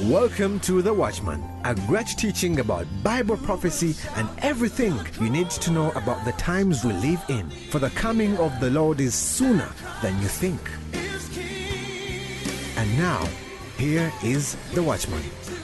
Welcome to The Watchman, a great teaching about Bible prophecy and everything you need to know about the times we live in. For the coming of the Lord is sooner than you think. And now, here is The Watchman.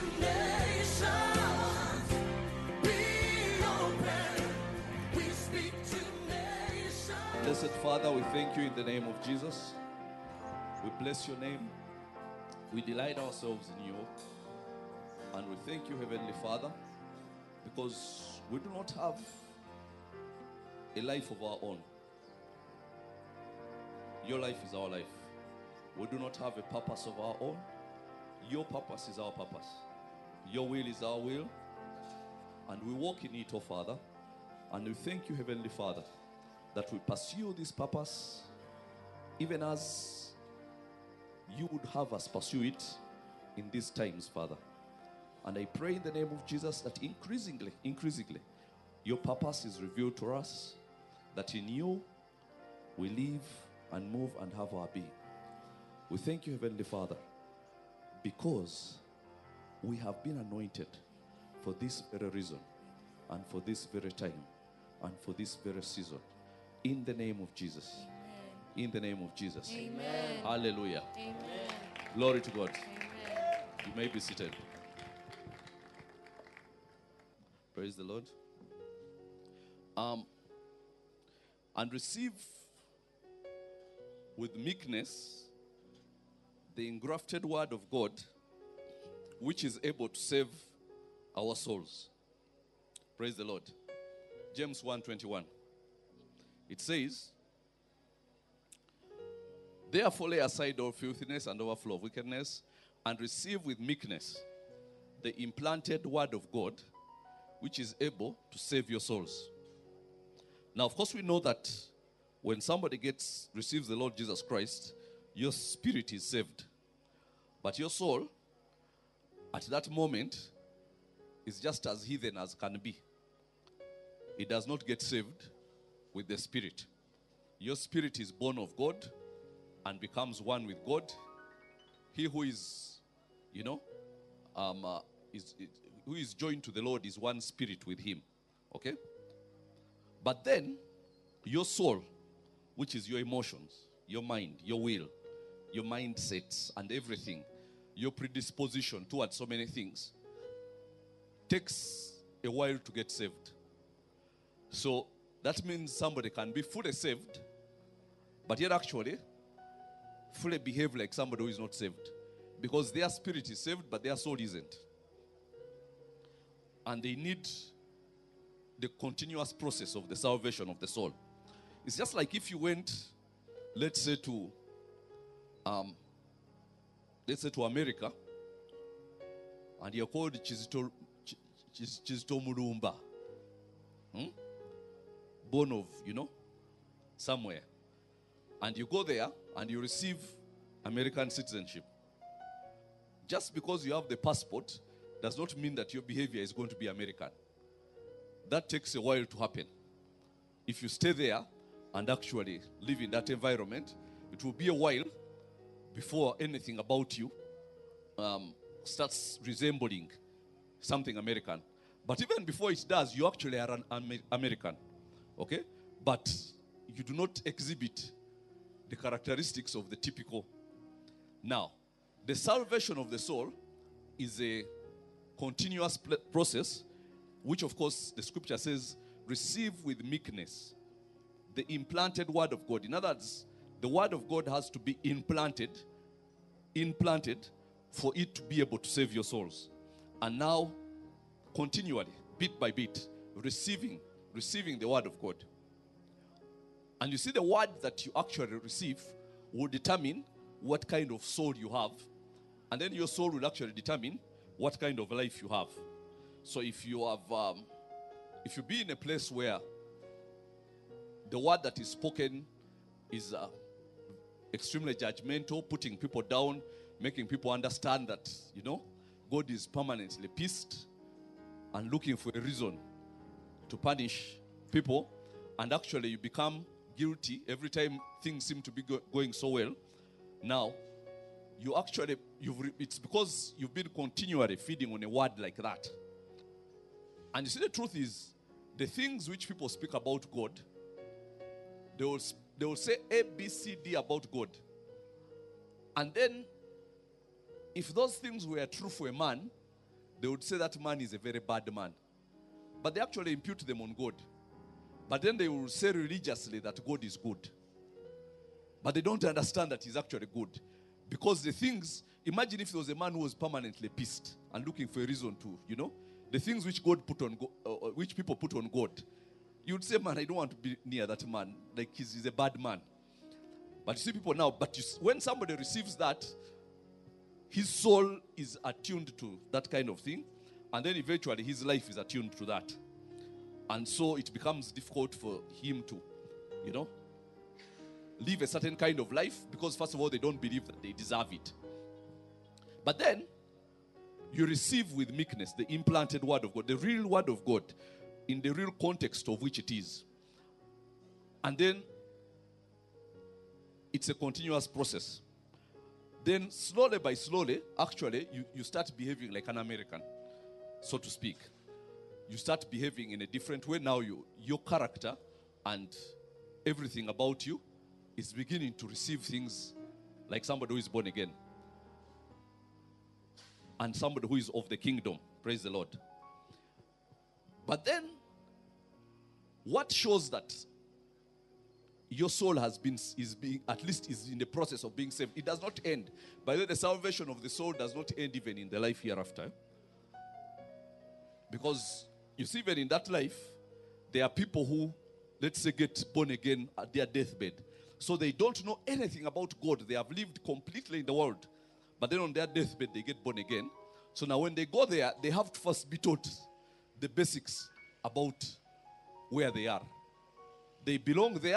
Blessed Father, we thank you in the name of Jesus. We bless your name. We delight ourselves in you. And we thank you, Heavenly Father, because we do not have a life of our own. Your life is our life. We do not have a purpose of our own. Your purpose is our purpose. Your will is our will. And we walk in it, oh Father. And we thank you, Heavenly Father, that we pursue this purpose even as you would have us pursue it in these times, Father. And I pray in the name of Jesus that increasingly, your purpose is revealed to us, that in you we live and move and have our being. We thank you, Heavenly Father, because we have been anointed for this very reason and for this very time and for this very season. In the name of Jesus. Amen. In the name of Jesus. Amen. Hallelujah. Amen. Glory to God. Amen. You may be seated. Praise the Lord. And receive with meekness the engrafted word of God, which is able to save our souls. Praise the Lord. James 1:21. It says, therefore lay aside all filthiness and overflow of wickedness, and receive with meekness the implanted word of God, which is able to save your souls. Now, of course, we know that when somebody receives the Lord Jesus Christ, your spirit is saved. But your soul, at that moment, is just as heathen as can be. It does not get saved with the spirit. Your spirit is born of God and becomes one with God. He who is, who is joined to the Lord is one spirit with him. Okay? But then, your soul, which is your emotions, your mind, your will, your mindsets and everything, your predisposition towards so many things, takes a while to get saved. So, that means somebody can be fully saved, but yet actually fully behave like somebody who is not saved. Because their spirit is saved, but their soul isn't. And they need the continuous process of the salvation of the soul. It's just like if you went, let's say to America, and you're called Chizito Murumba. Born of, somewhere. And you go there and you receive American citizenship. Just because you have the passport does not mean that your behavior is going to be American. That takes a while to happen. If you stay there and actually live in that environment, it will be a while before anything about you starts resembling something American. But even before it does, you actually are an American. Okay? But you do not exhibit the characteristics of the typical. Now, the salvation of the soul is a continuous process, which of course the scripture says, receive with meekness the implanted word of God. In other words, the word of God has to be implanted for it to be able to save your souls. And now, continually, bit by bit, receiving the word of God. And you see, the word that you actually receive will determine what kind of soul you have. And then your soul will actually determine what kind of life you have. So if you be in a place where the word that is spoken is extremely judgmental, putting people down, making people understand that, God is permanently pissed and looking for a reason to punish people, and actually you become guilty every time things seem to be going so well. Now, it's because you've been continually feeding on a word like that. And you see, the truth is, the things which people speak about God, they will say A, B, C, D about God. And then, if those things were true for a man, they would say that man is a very bad man. But they actually impute them on God. But then they will say religiously that God is good. But they don't understand that he's actually good. Because the things, imagine if there was a man who was permanently pissed and looking for a reason to, the things which God put on, which people put on God, you would say, man, I don't want to be near that man. Like he's a bad man. But you see people now, when somebody receives that, his soul is attuned to that kind of thing. And then eventually his life is attuned to that. And so it becomes difficult for him to, live a certain kind of life, because first of all, they don't believe that they deserve it. But then, you receive with meekness the implanted word of God, the real word of God, in the real context of which it is. And then, it's a continuous process. Then, slowly by slowly, actually, you start behaving like an American, so to speak. You start behaving in a different way. Now, your character and everything about you is beginning to receive things like somebody who is born again. And somebody who is of the kingdom. Praise the Lord. But then, what shows that your soul is in the process of being saved? It does not end. By the way, the salvation of the soul does not end even in the life hereafter. Because you see, even in that life, there are people who, let's say, get born again at their deathbed. So they don't know anything about God. They have lived completely in the world. But then on their deathbed, they get born again. So now when they go there, they have to first be taught the basics about where they are. They belong there,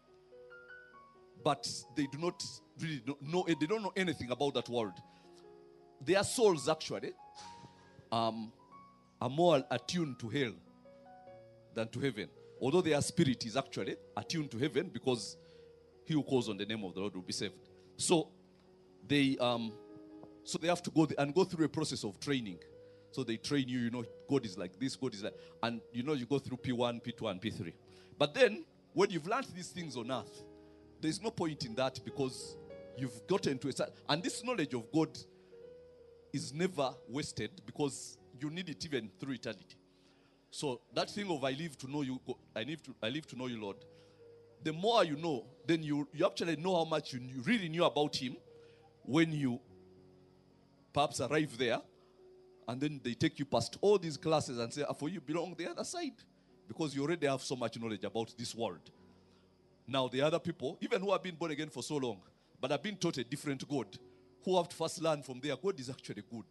but they do not really know, they don't know anything about that world. Their souls actually are more attuned to hell than to heaven. Although their spirit is actually attuned to heaven, because he who calls on the name of the Lord will be saved. So they have to go through a process of training. So they train you, God is like this, God is like, and you go through P1, P2, and P3. But then, when you've learned these things on earth, there's no point in that, because you've gotten to and this knowledge of God is never wasted, because you need it even through eternity. So that thing of I live to know you, I live to know you, Lord. The more you know, then you actually know how much you really knew about him when you perhaps arrive there, and then they take you past all these classes and say, for you belong the other side, because you already have so much knowledge about this world. Now the other people, even who have been born again for so long, but have been taught a different God, who have to first learn from there, God is actually good.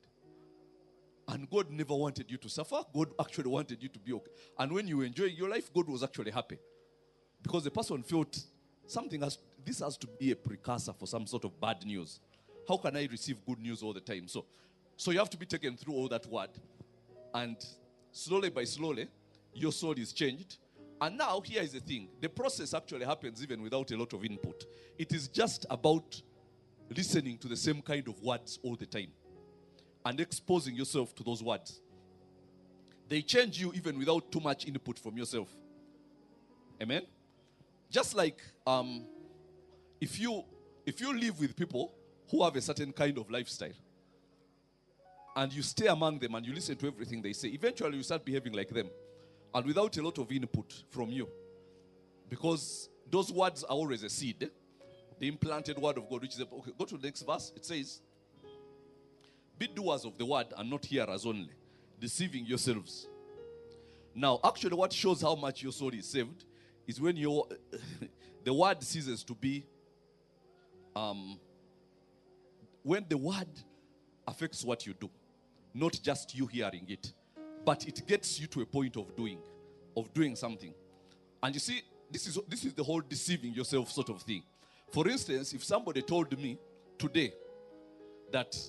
And God never wanted you to suffer. God actually wanted you to be okay. And when you were enjoying your life, God was actually happy. Because the person felt this has to be a precursor for some sort of bad news. How can I receive good news all the time? So you have to be taken through all that word. And slowly by slowly, your soul is changed. And now, here is the thing. The process actually happens even without a lot of input. It is just about listening to the same kind of words all the time. And exposing yourself to those words. They change you even without too much input from yourself. Amen? Just like if you live with people who have a certain kind of lifestyle, and you stay among them and you listen to everything they say, eventually you start behaving like them, and without a lot of input from you, because those words are always a seed, the implanted word of God, which is okay. Go to the next verse. It says, "Be doers of the word and not hearers only, deceiving yourselves." Now, actually, what shows how much your soul is saved is when the word ceases to be, when the word affects what you do, not just you hearing it, but it gets you to a point of doing something. And you see, this is the whole deceiving yourself sort of thing. For instance, if somebody told me today that,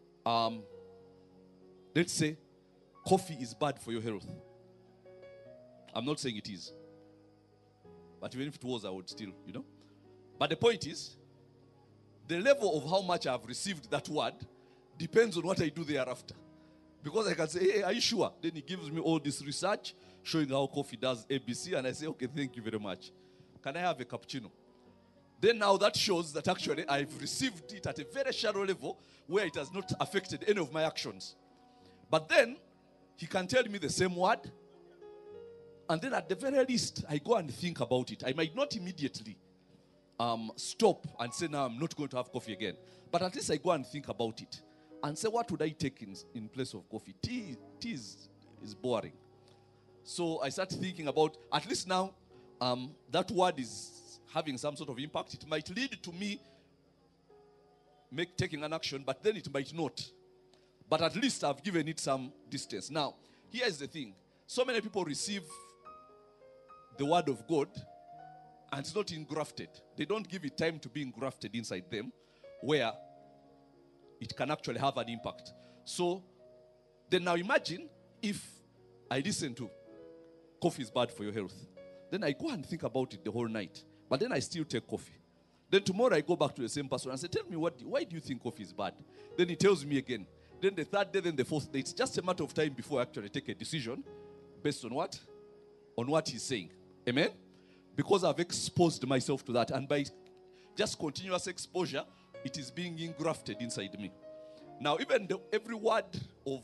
let's say, coffee is bad for your health. I'm not saying it is. But even if it was, I would still, But the point is, the level of how much I've received that word depends on what I do thereafter. Because I can say, hey, are you sure? Then he gives me all this research showing how coffee does ABC, and I say, okay, thank you very much. Can I have a cappuccino? Then now that shows that actually I've received it at a very shallow level where it has not affected any of my actions. But then he can tell me the same word, and then at the very least, I go and think about it. I might not immediately stop and say, now I'm not going to have coffee again. But at least I go and think about it and say, what would I take in place of coffee? Tea is boring. So I start thinking about, at least now, that word is having some sort of impact. It might lead to me taking an action, but then it might not. But at least I've given it some distance. Now, here's the thing. So many people receive the word of God and it's not engrafted. They don't give it time to be engrafted inside them where it can actually have an impact. So then now imagine if I listen to coffee is bad for your health. Then I go and think about it the whole night. But then I still take coffee. Then tomorrow I go back to the same person and say, tell me, why do you think coffee is bad? Then he tells me again. Then the third day, then the fourth day. It's just a matter of time before I actually take a decision based on what? On what he's saying. Amen? Because I've exposed myself to that. And by just continuous exposure, it is being engrafted inside me. Now, even every word of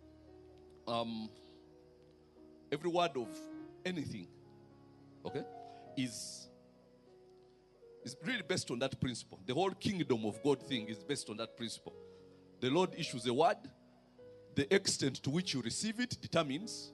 anything, okay, is really based on that principle. The whole kingdom of God thing is based on that principle. The Lord issues a word. The extent to which you receive it determines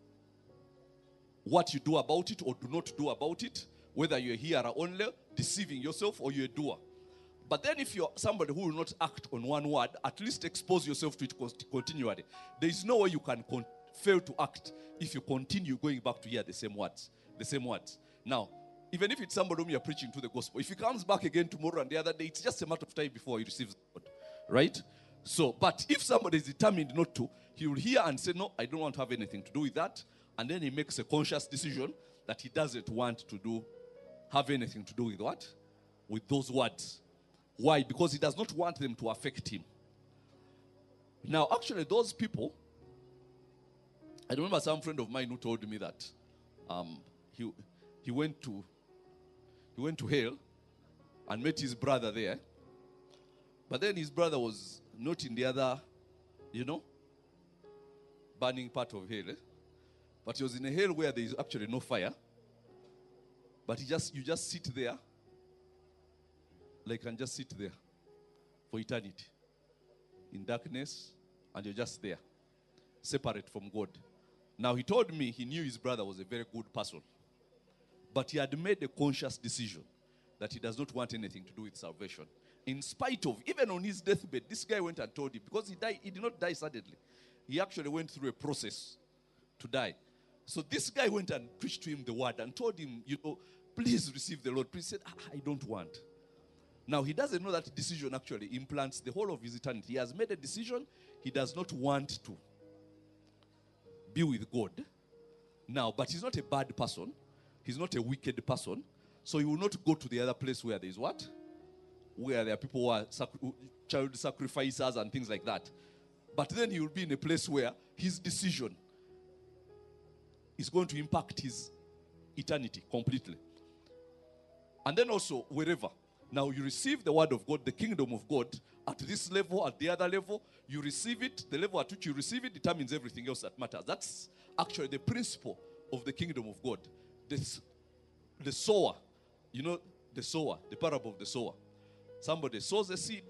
what you do about it or do not do about it, whether you're a hearer only, deceiving yourself, or you're a doer. But then if you're somebody who will not act on one word, at least expose yourself to it continually. There is no way you can fail to act if you continue going back to hear the same words. Now, even if it's somebody whom you're preaching to the gospel, if he comes back again tomorrow and the other day, it's just a matter of time before he receives the word. Right? So, but if somebody is determined not to, he will hear and say, no, I don't want to have anything to do with that. And then he makes a conscious decision that he doesn't want to have anything to do with what? With those words. Why? Because he does not want them to affect him. Now, actually, those people, I remember some friend of mine who told me that he went to hell and met his brother there. But then his brother was not in the other, burning part of hell. But he was in a hell where there is actually no fire. But you just sit there. Like, and just sit there for eternity. In darkness. And you're just there. Separate from God. Now, he told me he knew his brother was a very good person. But he had made a conscious decision that he does not want anything to do with salvation. In spite of, even on his deathbed, this guy went and told him, because he did not die suddenly. He actually went through a process to die. So this guy went and preached to him the word and told him, please receive the Lord. Please said, I don't want. Now, he doesn't know that decision actually implants the whole of his eternity. He has made a decision. He does not want to be with God. Now, but he's not a bad person. He's not a wicked person. So he will not go to the other place where there is what? Where there are people who are child sacrificers and things like that. But then he will be in a place where his decision is going to impact his eternity completely. And then also, wherever. Now, you receive the word of God, the kingdom of God, at this level, at the other level, you receive it. The level at which you receive it determines everything else that matters. That's actually the principle of the kingdom of God. The sower, the sower, the parable of the sower. Somebody sows a seed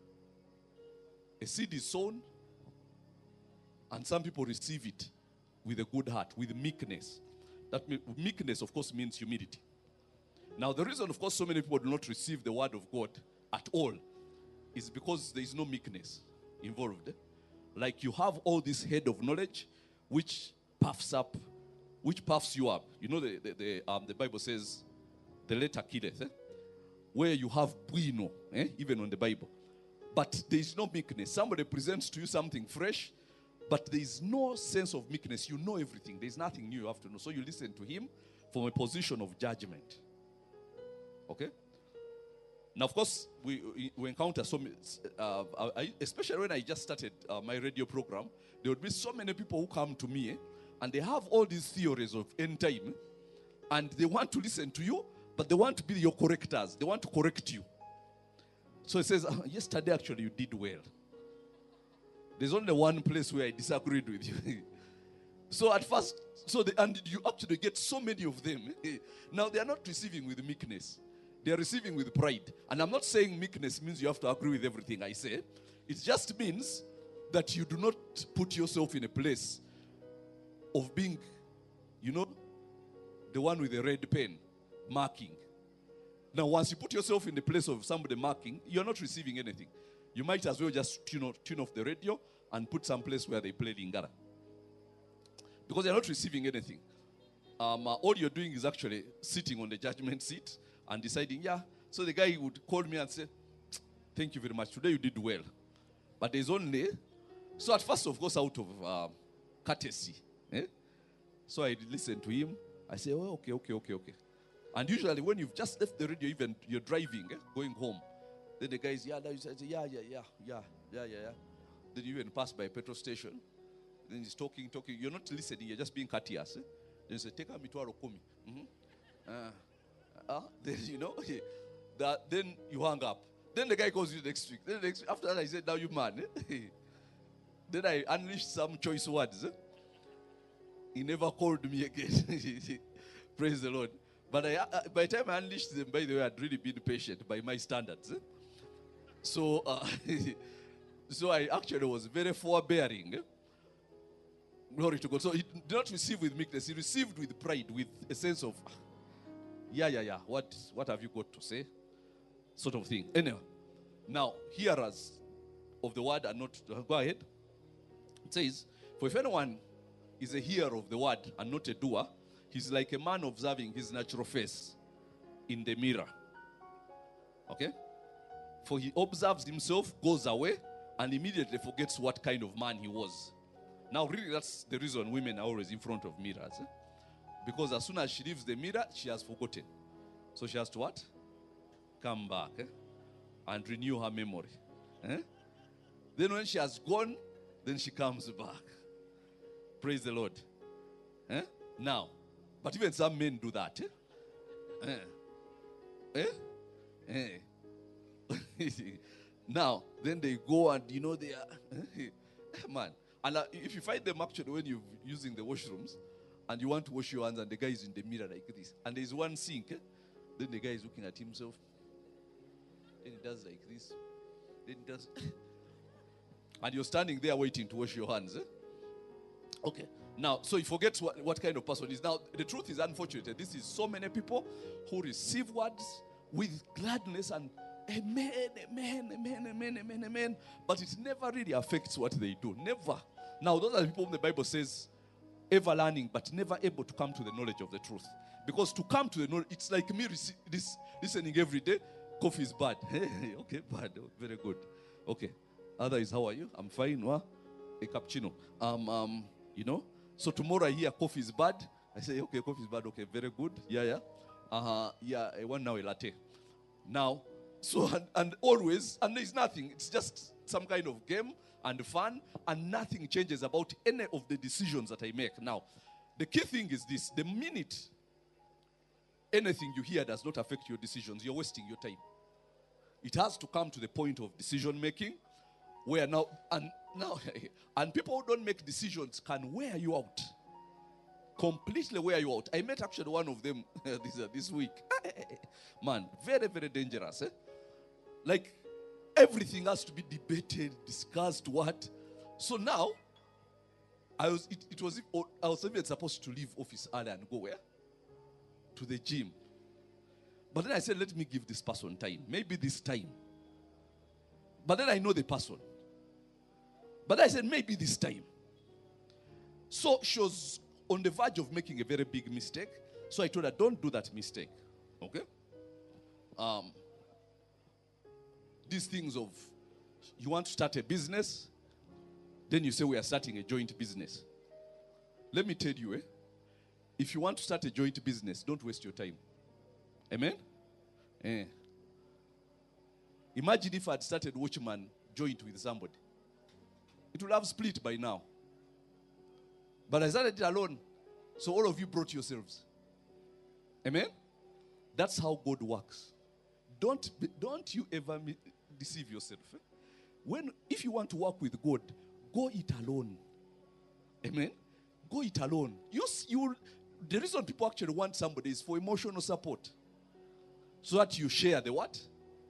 is sown, and some people receive it with a good heart, with meekness. Meekness, of course, means humility. Now, the reason, of course, so many people do not receive the word of God at all is because there is no meekness involved. Like, you have all this head of knowledge which puffs you up. The Bible says the letter killeth, where you have bueno, even on the Bible. But there is no meekness. Somebody presents to you something fresh, but there is no sense of meekness. You know everything. There is nothing new you have to know. So you listen to him from a position of judgment. Okay? Now, of course, we encounter so many, especially when I just started my radio program, there would be so many people who come to me, and they have all these theories of end time, and they want to listen to you, but they want to be your correctors. They want to correct you. So it says, yesterday actually you did well. There's only one place where I disagreed with you. So at first, and you actually get so many of them. Now they are not receiving with meekness. They are receiving with pride. And I'm not saying meekness means you have to agree with everything I say. It just means that you do not put yourself in a place of being, the one with the red pen, marking. Now, once you put yourself in the place of somebody marking, you're not receiving anything. You might as well just tune off the radio and put some place where they play Lingala. Because you're not receiving anything. All you're doing is actually sitting on the judgment seat and deciding, So the guy would call me and say, thank you very much. Today you did well. But there's only... So at first, of course, out of courtesy. So I listen to him. I say, okay. And usually when you've just left the radio, even you're driving, going home, then the guy is, yeah. Then you even pass by a petrol station. Then he's talking. You're not listening, you're just being courteous. Then you say, take me to Arokomi. Then, then you hang up. Then the guy calls you next week. Then after that, I said, now you man. Then I unleashed some choice words. He never called me again. Praise the Lord. But by the time I unleashed them, by the way, I'd really been patient by my standards. So, so I actually was very forbearing. Glory to God. So he did not receive with meekness. He received with pride, with a sense of, what have you got to say? Sort of thing. Anyway, now, hearers of the word are not, go ahead. It says, for if anyone is a hearer of the word and not a doer, he's like a man observing his natural face in the mirror. Okay? For he observes himself, goes away, and immediately forgets what kind of man he was. Now, really, that's the reason women are always in front of mirrors. Because as soon as she leaves the mirror, she has forgotten. So she has to what? Come back and renew her memory. Then when she has gone, then she comes back. Praise the Lord. Now, but even some men do that. Now, then they go and, they are, man. And if you find them actually when you're using the washrooms and you want to wash your hands and the guy is in the mirror like this, and there's one sink, then the guy is looking at himself. Then he does like this. Then he does. And you're standing there waiting to wash your hands. Okay. Now, so he forgets what kind of person he is. Now, the truth is, unfortunately, this is so many people who receive words with gladness and amen, amen, amen, amen, amen, amen. But it never really affects what they do. Never. Now, those are the people whom the Bible says, ever learning, but never able to come to the knowledge of the truth. Because to come to the knowledge, it's like me listening every day. Coffee is bad. Okay, bad. Very good. Okay. Otherwise, how are you? I'm fine. What? A cappuccino. So tomorrow I hear coffee is bad. I say, okay, coffee is bad. Okay, very good. Yeah. I want now a latte. Now, so, and always, and there's nothing. It's just some kind of game and fun, and nothing changes about any of the decisions that I make. Now, the key thing is this. The minute anything you hear does not affect your decisions, you're wasting your time. It has to come to the point of decision making, where now, and people who don't make decisions can wear you out. Completely wear you out. I met actually one of them this week. Man, very, very dangerous. Like, everything has to be debated, discussed, what. So now, I was even supposed to leave office early and go where? To the gym. But then I said, let me give this person time. Maybe this time. But then I know the person. But I said, maybe this time. So she was on the verge of making a very big mistake. So I told her, don't do that mistake. Okay? These things of, you want to start a business, then you say we are starting a joint business. Let me tell you, if you want to start a joint business, don't waste your time. Amen? Imagine if I had started watchman joint with somebody. It would have split by now. But I started it alone. So all of you brought yourselves. Amen? That's how God works. Don't you ever deceive yourself. If you want to work with God, go it alone. Amen? Go it alone. The reason people actually want somebody is for emotional support. So that you share the what?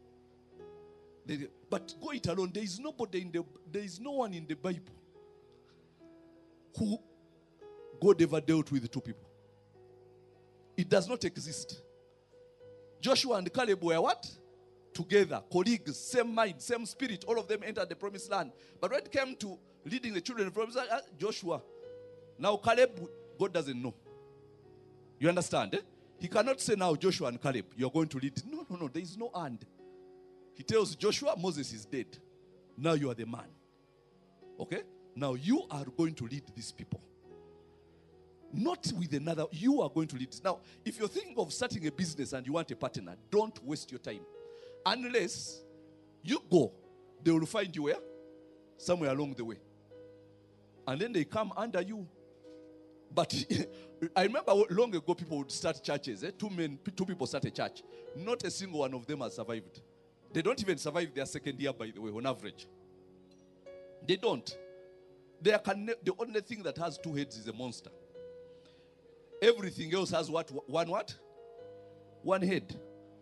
But go it alone. There is no one in the Bible who God ever dealt with two people. It does not exist. Joshua and Caleb were what? Together, colleagues, same mind, same spirit. All of them entered the promised land. But when it came to leading the children of the promised land, Joshua. Now Caleb, God doesn't know. You understand? Eh? He cannot say now, Joshua and Caleb, you're going to lead. No. There is no and. He tells Joshua, Moses is dead. Now you are the man. Okay? Now you are going to lead these people. Not with another. You are going to lead. Now, if you're thinking of starting a business and you want a partner, don't waste your time. Unless you go, they will find you where? Somewhere along the way. And then they come under you. But I remember long ago people would start churches. Two people start a church. Not a single one of them has survived. They don't even survive their second year, by the way, on average. They don't. The only thing that has two heads is a monster. Everything else has what? One head.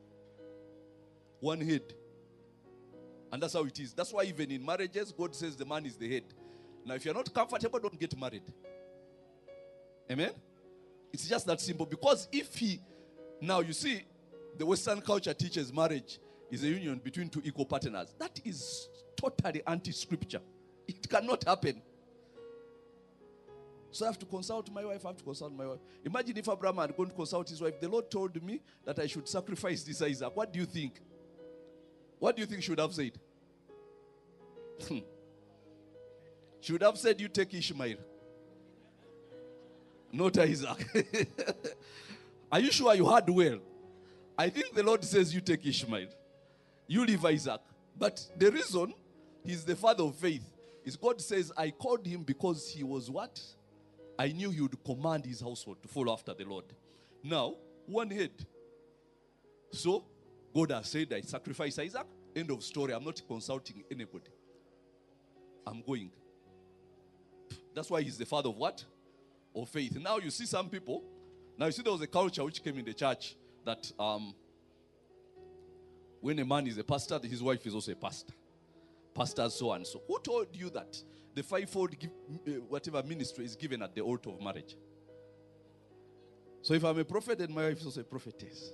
One head. And that's how it is. That's why even in marriages, God says the man is the head. Now, if you're not comfortable, don't get married. Amen? It's just that simple. Because now you see, the Western culture teaches marriage is a union between two equal partners. That is totally anti-scripture. It cannot happen. So I have to consult my wife. Imagine if Abraham had gone to consult his wife. The Lord told me that I should sacrifice this Isaac. What do you think? What do you think she would have said? She would have said, you take Ishmael. Not Isaac. Are you sure you heard well? I think the Lord says you take Ishmael. You leave Isaac. But the reason he's the father of faith is God says, I called him because he was what? I knew he would command his household to follow after the Lord. Now, one head. So, God has said, I sacrifice Isaac. End of story. I'm not consulting anybody. I'm going. That's why he's the father of what? Of faith. Now you see some people. Now you see there was a culture which came in the church that when a man is a pastor, his wife is also a pastor. Pastors so and so. Who told you that the fivefold whatever ministry is given at the altar of marriage? So if I'm a prophet, then my wife is also a prophetess.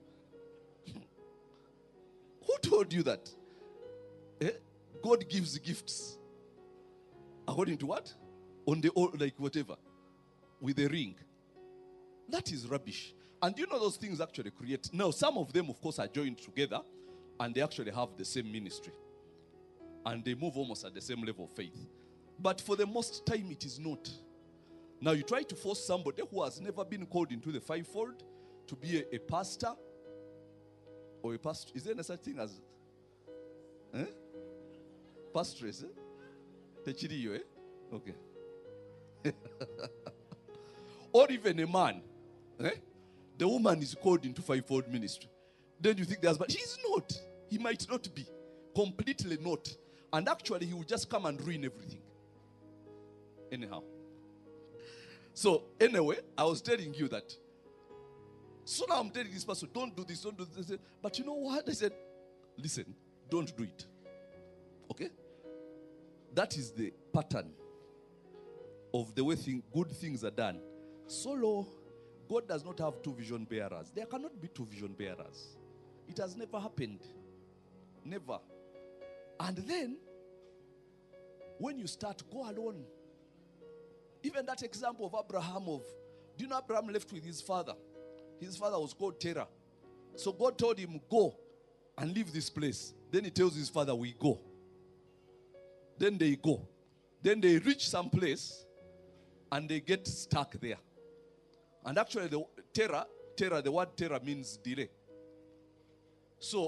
Who told you that? God gives gifts. According to what? On the like whatever. With a ring. That is rubbish. And you know those things actually create. Now, some of them, of course, are joined together. And they actually have the same ministry. And they move almost at the same level of faith. But for the most time, it is not. Now, you try to force somebody who has never been called into the fivefold to be a pastor. Or a pastor. Is there such thing as pastress? Techiriyo, Okay. Or even a man. The woman is called into fivefold ministry. Then you think there's, but he's not. He might not be. Completely not. And actually, he will just come and ruin everything. Anyhow. So, anyway, I was telling you that. So now I'm telling this person, don't do this, don't do this. But you know what? I said, listen, don't do it. Okay? That is the pattern of the way good things are done. Solo, God does not have two vision bearers. There cannot be two vision bearers. It has never happened. Never. And then, when you start, go alone. Even that example of Abraham do you know Abraham left with his father? His father was called Terah. So God told him, go and leave this place. Then he tells his father, we go. Then they go. Then they reach some place and they get stuck there. And actually the word terror means delay. So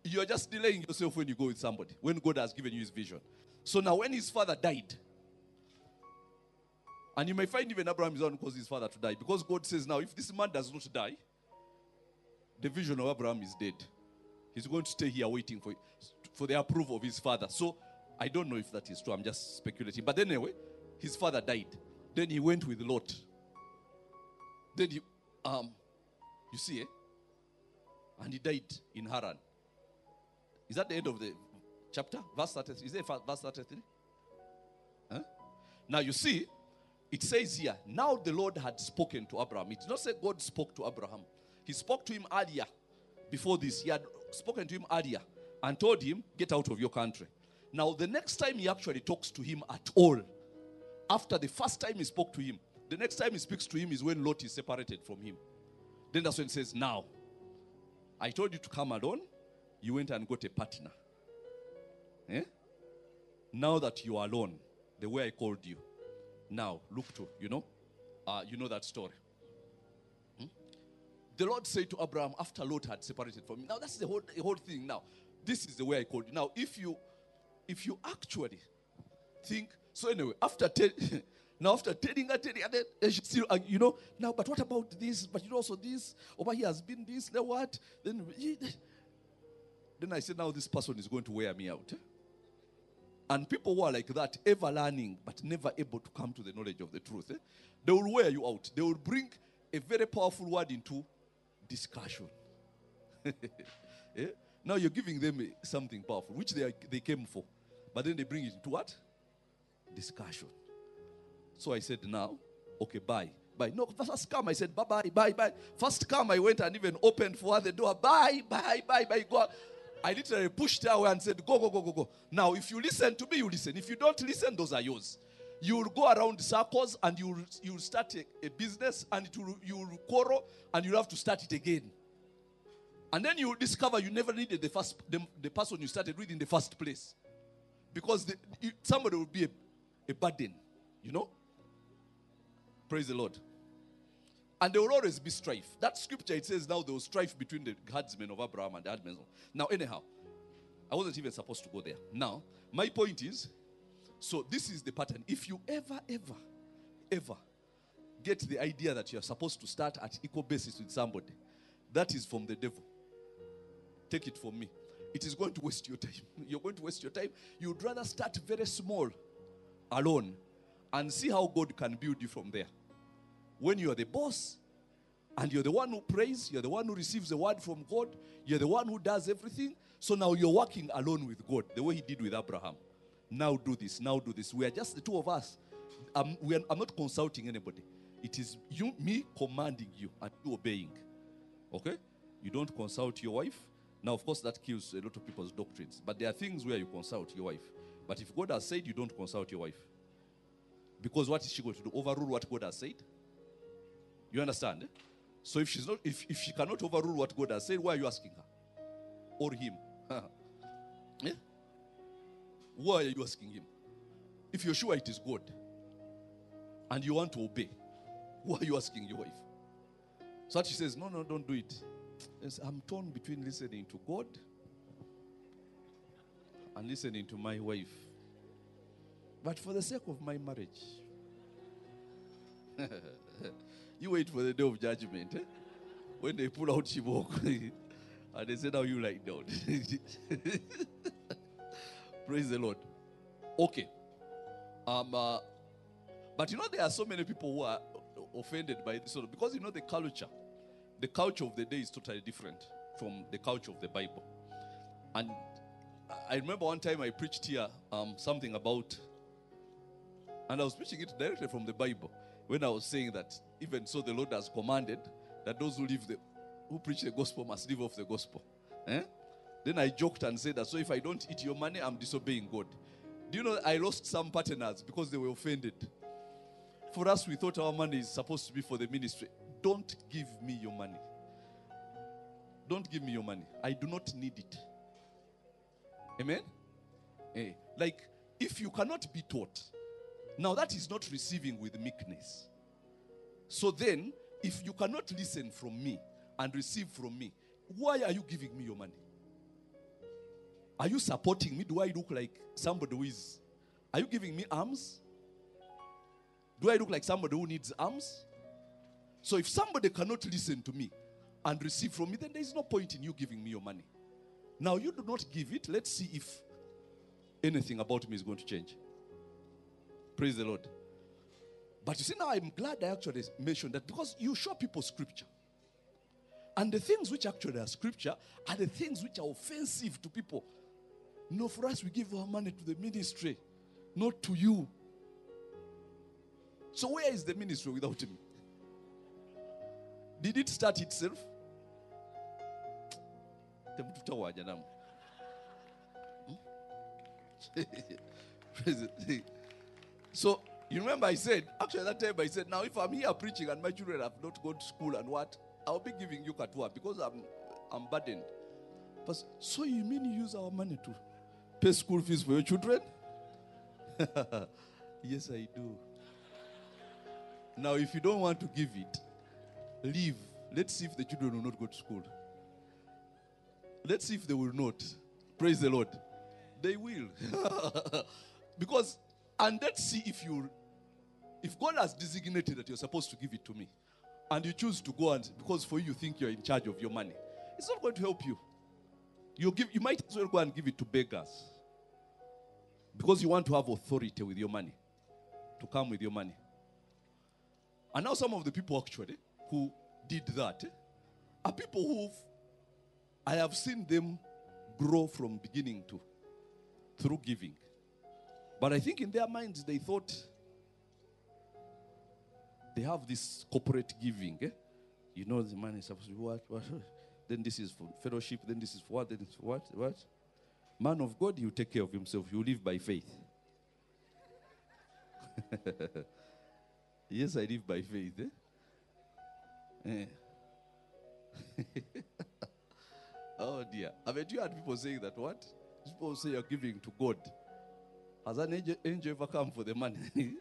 you're just delaying yourself when you go with somebody, when God has given you his vision. So now when his father died, and you may find even Abraham is the one who caused his father to die, because God says now, if this man does not die, the vision of Abraham is dead. He's going to stay here waiting for the approval of his father. So I don't know if that is true. I'm just speculating. But anyway, his father died. Then he went with Lot. Then he, you see, and he died in Haran. Is that the end of the chapter? Verse 33. Is it verse 33? Huh? Now you see, it says here, now the Lord had spoken to Abraham. It does not say God spoke to Abraham. He spoke to him earlier. Before this, he had spoken to him earlier and told him, get out of your country. Now, the next time he actually talks to him at all, after the first time he spoke to him, the next time he speaks to him is when Lot is separated from him. Then that's when he says, now, I told you to come alone. You went and got a partner. Eh? Now that you are alone, the way I called you, now look to, you know that story. The Lord said to Abraham after Lot had separated from him. Now that's the whole thing. Now, this is the way I called you. Now, if you actually think, so anyway, after telling her, she still, now, but what about this? But also this, over here has been this, then what? Then I said, now this person is going to wear me out. And people who are like that, ever learning, but never able to come to the knowledge of the truth, they will wear you out. They will bring a very powerful word into discussion. Now you're giving them something powerful, which they came for. But then they bring it into what? Discussion. So I said, now, okay, bye. Bye. No, first come, I said, bye. First come, I went and even opened for her the door. Bye. Go. I literally pushed her away and said, go. Now, if you listen to me, you listen. If you don't listen, those are yours. You will go around circles and you will start a business and you will quarrel and you'll have to start it again. And then you will discover you never needed the person you started with in the first place. Because somebody will be a burden, Praise the Lord. And there will always be strife. That scripture, it says now there was strife between the herdsmen of Abraham and the herdsmen. Now, anyhow, I wasn't even supposed to go there. Now, my point is, so this is the pattern. If you ever get the idea that you're supposed to start at equal basis with somebody, that is from the devil. Take it from me. It is going to waste your time. You're going to waste your time. You'd rather start very small, alone, and see how God can build you from there. When you are the boss, and you're the one who prays, you're the one who receives the word from God, you're the one who does everything, so now you're working alone with God, the way he did with Abraham. Now do this. We are just the two of us. I'm not consulting anybody. It is me commanding you and you obeying. Okay? You don't consult your wife. Now, of course, that kills a lot of people's doctrines. But there are things where you consult your wife. But if God has said, you don't consult your wife. Because what is she going to do? Overrule what God has said? You understand? So if she cannot overrule what God has said, why are you asking her? Or him? Yeah? Why are you asking him? If you're sure it is God and you want to obey, why are you asking your wife? So she says, no, don't do it. I'm torn between listening to God and listening to my wife. But for the sake of my marriage, you wait for the day of judgment. When they pull out Shibok and they say, now you lie down. Praise the Lord. Okay. But there are so many people who are offended by this. Because the culture of the day is totally different from the culture of the Bible. And I remember one time I preached here something about, and I was preaching it directly from the Bible, when I was saying that even so the Lord has commanded that those who preach the gospel must live off the gospel. Then I joked and said that, so if I don't eat your money, I'm disobeying God. Do you know I lost some partners because they were offended? For us, we thought our money is supposed to be for the ministry. Don't give me your money. Don't give me your money. I do not need it. Amen? Like, if you cannot be taught, now that is not receiving with meekness. So then, if you cannot listen from me and receive from me, why are you giving me your money? Are you supporting me? Do I look like somebody who is... Are you giving me arms? Do I look like somebody who needs arms? So if somebody cannot listen to me and receive from me, then there is no point in you giving me your money. Now you do not give it. Let's see if anything about me is going to change. Praise the Lord. But you see, now I'm glad I actually mentioned that, because you show people scripture. And the things which actually are scripture are the things which are offensive to people. No, for us, we give our money to the ministry, not to you. So where is the ministry without me? Did it start itself? So, you remember I said, actually that time I said, now if I'm here preaching and my children have not gone to school and what, I'll be giving you katwa because I'm burdened. But, so you mean you use our money to pay school fees for your children? Yes, I do. Now, if you don't want to give it, leave. Let's see if the children will not go to school. Let's see if they will not. Praise the Lord. They will. Because, and let's see if God has designated that you're supposed to give it to me, and you choose to go and, because for you think you're in charge of your money, it's not going to help you. You might as well go and give it to beggars. Because you want to have authority with your money. To come with your money. And now some of the people actually who did that are people who I have seen them grow from beginning to through giving. But I think in their minds they thought they have this corporate giving. You know, the money is supposed to be what? Then this is for fellowship, then this is for what, then it's for what? Man of God, he will take care of himself. He will live by faith. Yes, I live by faith. Oh dear. Haven't you heard people saying that what? People say you're giving to God. Has an angel ever come for the money?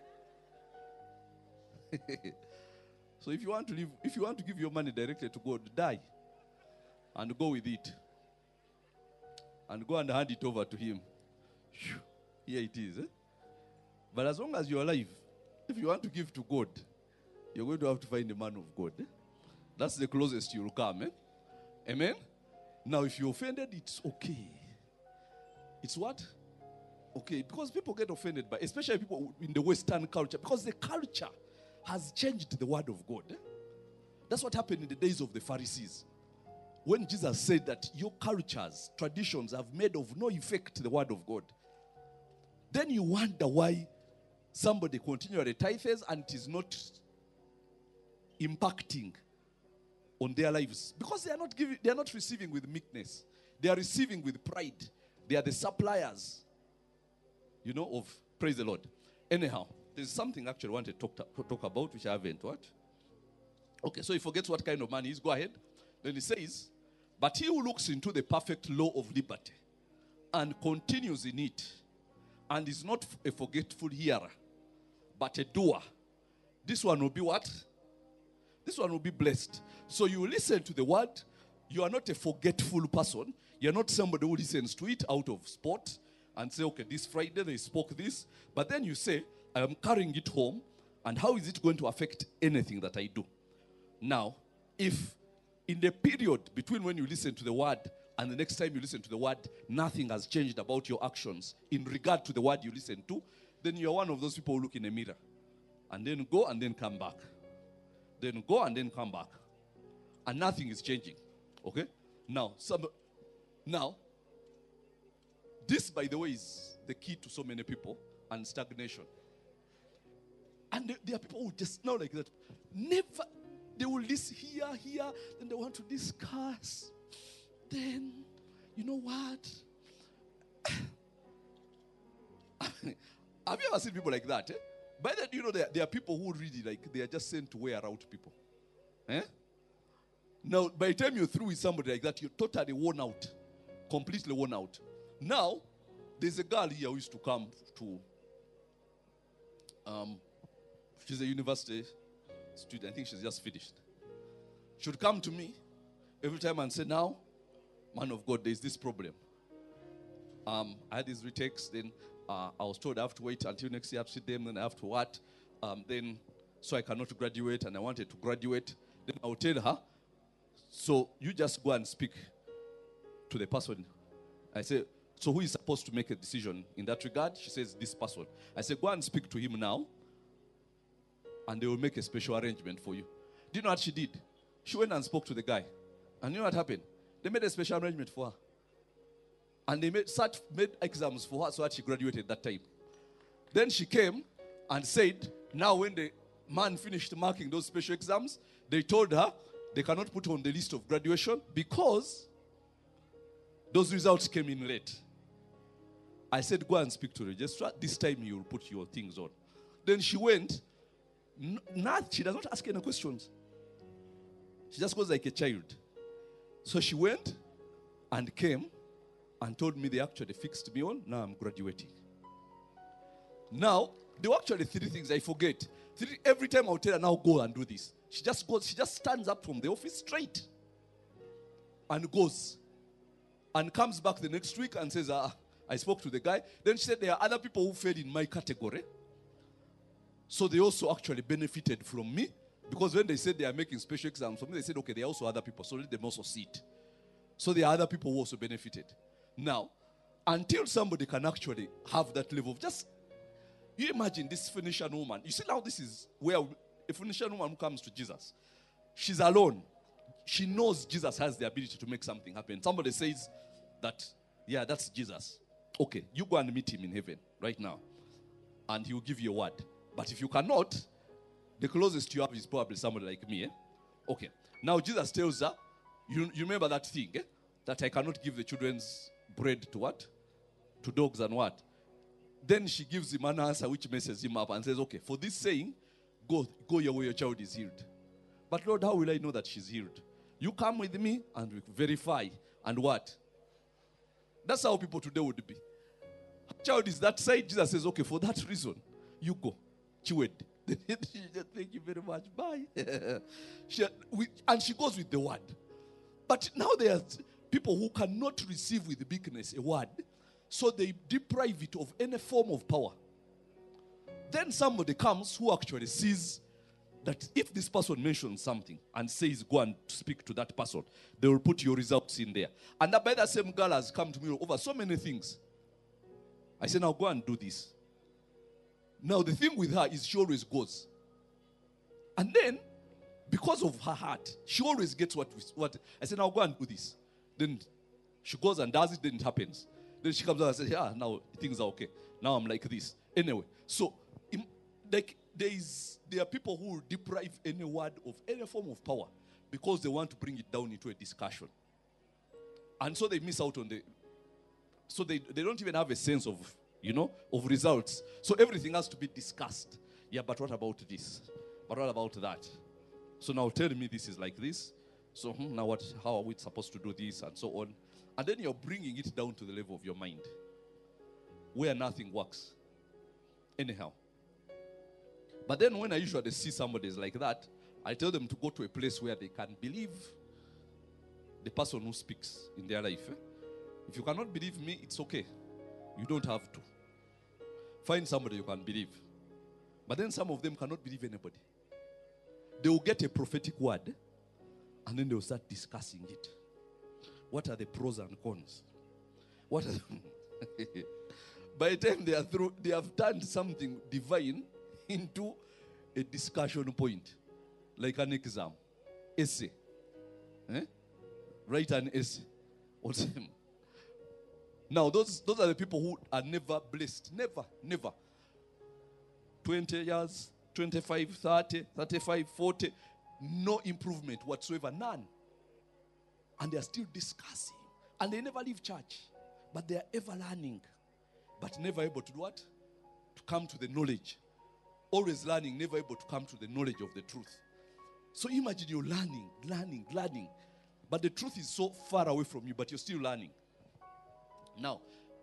So if you want to give your money directly to God, die. And go with it. And go and hand it over to him. Here it is. But as long as you're alive, if you want to give to God, you're going to have to find a man of God. That's the closest you'll come. Amen? Now, if you're offended, it's okay. It's what? Okay, because people get offended by, especially people in the Western culture, because the culture has changed the word of God. That's what happened in the days of the Pharisees. When Jesus said that your cultures, traditions have made of no effect the word of God. Then you wonder why somebody continually tithes and it is not impacting on their lives. Because they are not receiving with meekness. They are receiving with pride. They are the suppliers, of praise the Lord. Anyhow, there's something actually I want to talk about, which I haven't. What? Okay, so he forgets what kind of man he is. Go ahead. Then he says, but he who looks into the perfect law of liberty and continues in it, and is not a forgetful hearer, but a doer, this one will be what? This one will be blessed. So you listen to the word. You are not a forgetful person. You're not somebody who listens to it out of sport and say, okay, this Friday they spoke this. But then you say, I am carrying it home, and how is it going to affect anything that I do? Now, if in the period between when you listen to the word and the next time you listen to the word, nothing has changed about your actions in regard to the word you listen to, then you're one of those people who look in a mirror and then go and then come back. Then go and then come back. And nothing is changing. Okay? Now, this, by the way, is the key to so many people and stagnation. And there are people who just now like that. Never, they will listen here, then they want to discuss. Then, you know what? Have you ever seen people like that? By that, there are people who really they are just sent to wear out people. Now, by the time you're through with somebody like that, you're totally worn out. Completely worn out. Now, there's a girl here who used to come to, she's a university student. I think she's just finished. She would come to me every time and say, now, man of God, there's this problem. I had these retakes. Then I was told I have to wait until next year to sit them. Then I have to what? Then so I cannot graduate, and I wanted to graduate. Then I would tell her, so you just go and speak to the person. I say, so who is supposed to make a decision in that regard? She says, this person. I say, go and speak to him now, and they will make a special arrangement for you. Do you know what she did? She went and spoke to the guy. And you know what happened? They made a special arrangement for her. And they made exams for her so that she graduated that time. Then she came and said, now when the man finished marking those special exams, they told her they cannot put her on the list of graduation because those results came in late. I said, go and speak to the registrar. This time you will put your things on. Then she went. She does not ask any questions. She just goes like a child. So she went and came and told me they actually fixed me on. Now I'm graduating. Now, there were actually 3 things I forget. Every time I would tell her, now go and do this. She just stands up from the office straight and goes and comes back the next week and says, I spoke to the guy. Then she said, there are other people who fell in my category. So they also actually benefited from me. Because when they said they are making special exams for me, they said, okay, there are also other people, so let them also see it. So there are other people who also benefited. Now, until somebody can actually have that level of just, you imagine this Phoenician woman. You see now this is where a Phoenician woman who comes to Jesus. She's alone. She knows Jesus has the ability to make something happen. Somebody says that, yeah, that's Jesus. Okay, you go and meet him in heaven right now. And he will give you a word. But if you cannot, the closest you have is probably somebody like me. Okay. Now Jesus tells her, you remember that thing, that I cannot give the children's bread to what? To dogs and what? Then she gives him an answer which messes him up and says, okay, for this saying, go your way, your child is healed. But Lord, how will I know that she's healed? You come with me and we verify. And what? That's how people today would be. Her child is that side. Jesus says, okay, for that reason, you go. Chiwed. Thank you very much. Bye. And she goes with the word. But now there are people who cannot receive with bigness a word, so they deprive it of any form of power. Then somebody comes who actually sees that if this person mentions something and says, go and speak to that person, they will put your results in there. And that by that same girl has come to me over so many things. I said, now go and do this. Now, the thing with her is she always goes. And then, because of her heart, she always gets what I said, now go and do this. Then she goes and does it, then it happens. Then she comes out and says, yeah, now things are okay. Now I'm like this. Anyway, so there are people who will deprive any word of any form of power because they want to bring it down into a discussion. And so they miss out on so they don't even have a sense of results. So everything has to be discussed. Yeah, but what about this? But what about that? So now tell me this is like this. So now how are we supposed to do this and so on? And then you're bringing it down to the level of your mind where nothing works. Anyhow. But then when I usually see somebody like that, I tell them to go to a place where they can believe the person who speaks in their life. If you cannot believe me, it's okay. You don't have to. Find somebody you can believe. But then some of them cannot believe anybody. They will get a prophetic word and then they will start discussing it. What are the pros and cons? What are By the time they are through, they have turned something divine into a discussion point. Like an exam. Essay. Write an essay. Now, those are the people who are never blessed. Never. 20 years, 25, 30, 35, 40. No improvement whatsoever. None. And they are still discussing. And they never leave church. But they are ever learning. But never able to do what? To come to the knowledge. Always learning, never able to come to the knowledge of the truth. So imagine you're learning. But the truth is so far away from you, but you're still learning. Now,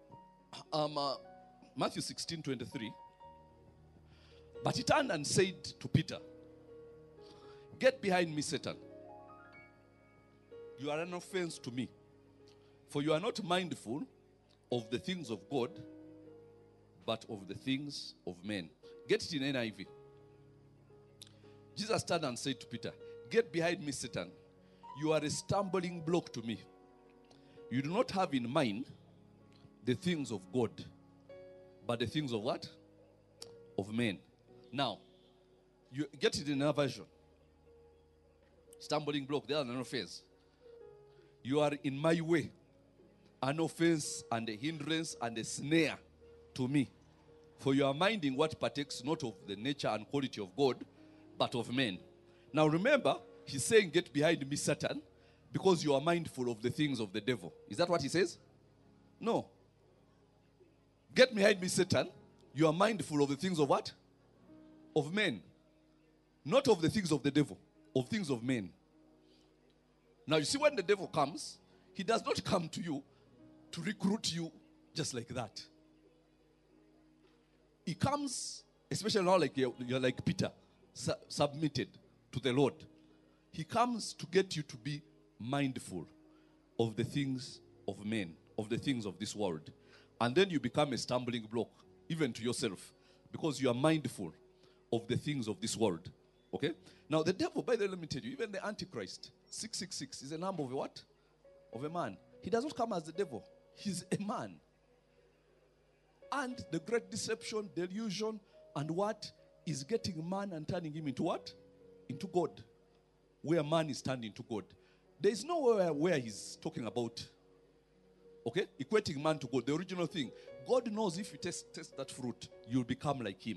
Matthew 16:23. But he turned and said to Peter, "Get behind me, Satan. You are an offense to me, for you are not mindful of the things of God, but of the things of men. Get it in NIV. Jesus turned and said to Peter, "Get behind me, Satan. You are a stumbling block to me. You do not have in mind the things of God, but the things of what? Of men." Now, you get it in another version. Stumbling block, there are an offense. You are in my way, an offense and a hindrance and a snare to me. For you are minding what partakes not of the nature and quality of God, but of men. Now remember, he's saying, "Get behind me, Satan," because you are mindful of the things of the devil. Is that what he says? No. Get behind me, Satan. You are mindful of the things of what? Of men. Not of the things of the devil, of things of men. Now you see, when the devil comes, he does not come to you to recruit you just like that. He comes, especially now like you're like Peter, submitted to the Lord. He comes to get you to be mindful of the things of men, of the things of this world. And then you become a stumbling block, even to yourself, because you are mindful of the things of this world. Okay? Now the devil, by the way, let me tell you, even the Antichrist, 666, is a number of a what? Of a man. He does not come as the devil. He's a man. And the great deception, delusion, and what is getting man and turning him into what? Into God. Where man is turned into God. There is nowhere where he's talking about, okay, equating man to God. The original thing. God knows if you taste that fruit, you'll become like him.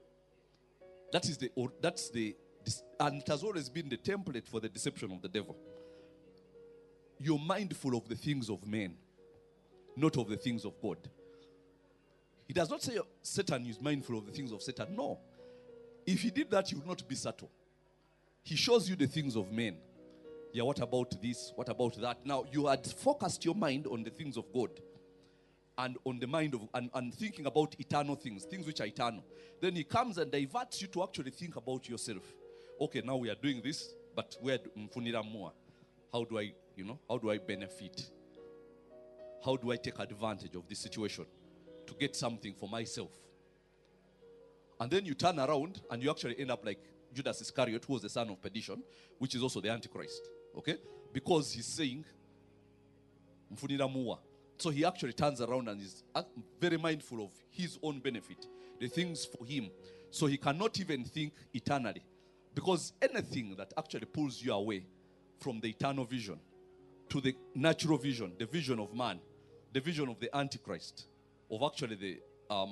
And it has always been the template for the deception of the devil. You're mindful of the things of men, not of the things of God. He does not say Satan is mindful of the things of Satan. No. If he did that, he would not be subtle. He shows you the things of men. Yeah, what about this? What about that? Now, you had focused your mind on the things of God and on the mind of, and thinking about eternal things which are eternal. Then he comes and diverts you to actually think about yourself. Okay, now we are doing this, but where mfunira more? How do I benefit? How do I take advantage of this situation to get something for myself? And then you turn around and you actually end up like Judas Iscariot, who was the son of perdition, which is also the Antichrist. Okay? Because he's saying, mfunira mua. So he actually turns around and is very mindful of his own benefit, the things for him. So he cannot even think eternally. Because anything that actually pulls you away from the eternal vision to the natural vision, the vision of man, the vision of the Antichrist, of actually it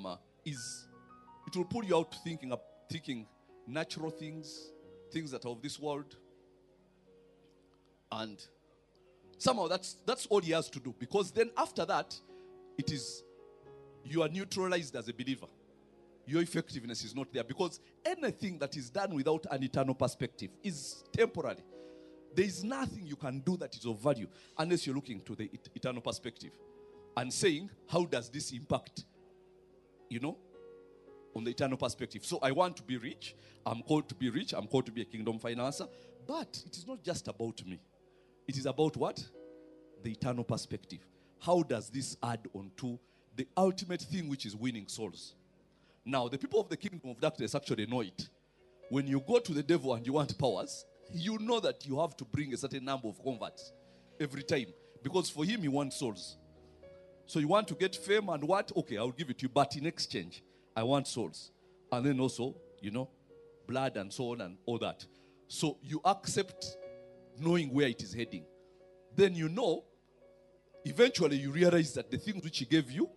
will pull you out thinking natural things that are of this world. And somehow that's all he has to do. Because then after that, you are neutralized as a believer. Your effectiveness is not there. Because anything that is done without an eternal perspective is temporary. There is nothing you can do that is of value unless you're looking to the eternal perspective and saying, how does this impact, on the eternal perspective? So I want to be rich. I'm called to be rich. I'm called to be a kingdom financer. But it is not just about me. It is about what? The eternal perspective. How does this add on to the ultimate thing, which is winning souls? Now, the people of the kingdom of darkness actually know it. When you go to the devil and you want powers, you know that you have to bring a certain number of converts every time. Because for him, he wants souls. So you want to get fame and what? Okay, I'll give it to you. But in exchange, I want souls. And then also, blood and so on and all that. So you accept knowing where it is heading. Then eventually you realize that the things which he gave you,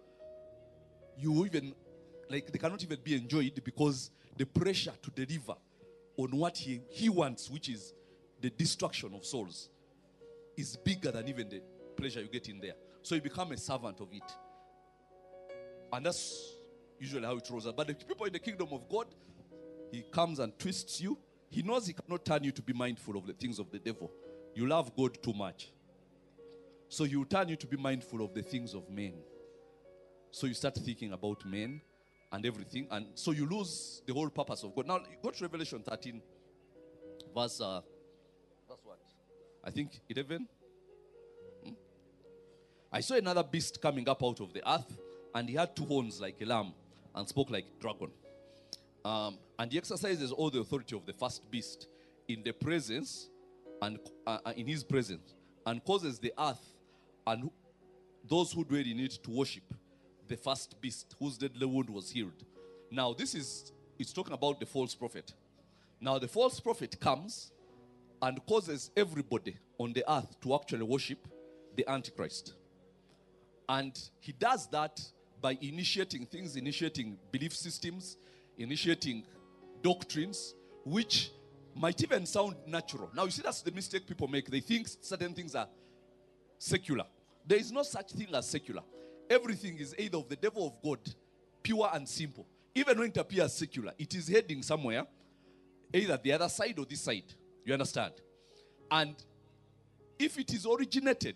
they cannot even be enjoyed because the pressure to deliver on what he wants, which is the destruction of souls, is bigger than even the pleasure you get in there. So you become a servant of it. And that's usually how it rolls out. But the people in the kingdom of God, he comes and twists you. He knows he cannot turn you to be mindful of the things of the devil. You love God too much. So he will turn you to be mindful of the things of men. So you start thinking about men and everything. And so you lose the whole purpose of God. Now, go to Revelation 13, verse what? I think 11. I saw another beast coming up out of the earth, and he had 2 horns like a lamb and spoke like a dragon. And he exercises all the authority of the first beast in the presence and in his presence, and causes the earth and those who dwell in it to worship the first beast whose deadly wound was healed. Now it's talking about the false prophet. Now the false prophet comes and causes everybody on the earth to actually worship the Antichrist. And he does that by initiating things, initiating belief systems, initiating doctrines, which might even sound natural. Now you see, that's the mistake people make. They think certain things are secular. There is no such thing as secular. Everything is either of the devil of God, pure and simple. Even when it appears secular, it is heading somewhere, either the other side or this side. You understand? And if it is originated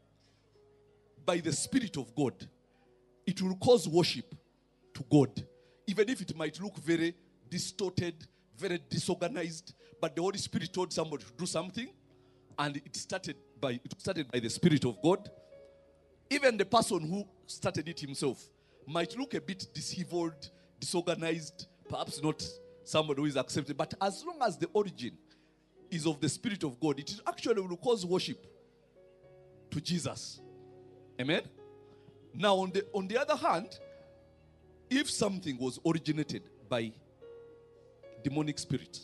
by the Spirit of God, it will cause worship to God. Even if it might look very distorted, very disorganized, but the Holy Spirit told somebody to do something, and it started by the Spirit of God. Even the person who started it himself might look a bit disheveled, disorganized, perhaps not somebody who is accepted. But as long as the origin is of the Spirit of God, it actually will cause worship to Jesus. Amen? Now, on the other hand, if something was originated by demonic spirit,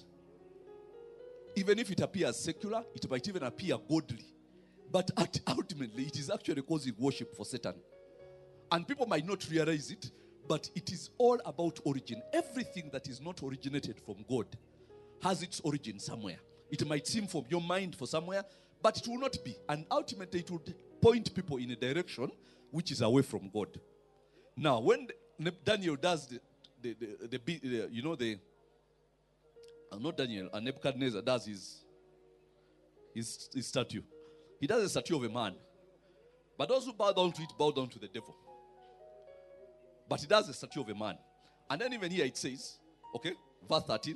even if it appears secular, it might even appear godly. But ultimately, it is actually causing worship for Satan. And people might not realize it, but it is all about origin. Everything that is not originated from God has its origin somewhere. It might seem from your mind for somewhere, but it will not be. And ultimately, it will point people in a direction which is away from God. Now, when Daniel does not Daniel, Nebuchadnezzar does his statue. He does a statue of a man. But those who bow down to it bow down to the devil. But he does a statue of a man. And then even here it says, okay, verse 13.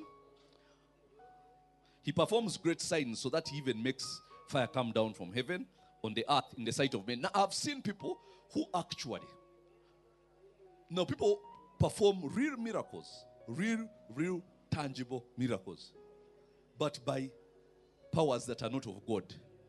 He performs great signs so that he even makes fire come down from heaven on the earth in the sight of men. Now I've seen people who actually, people perform real miracles, real tangible miracles, but by powers that are not of God.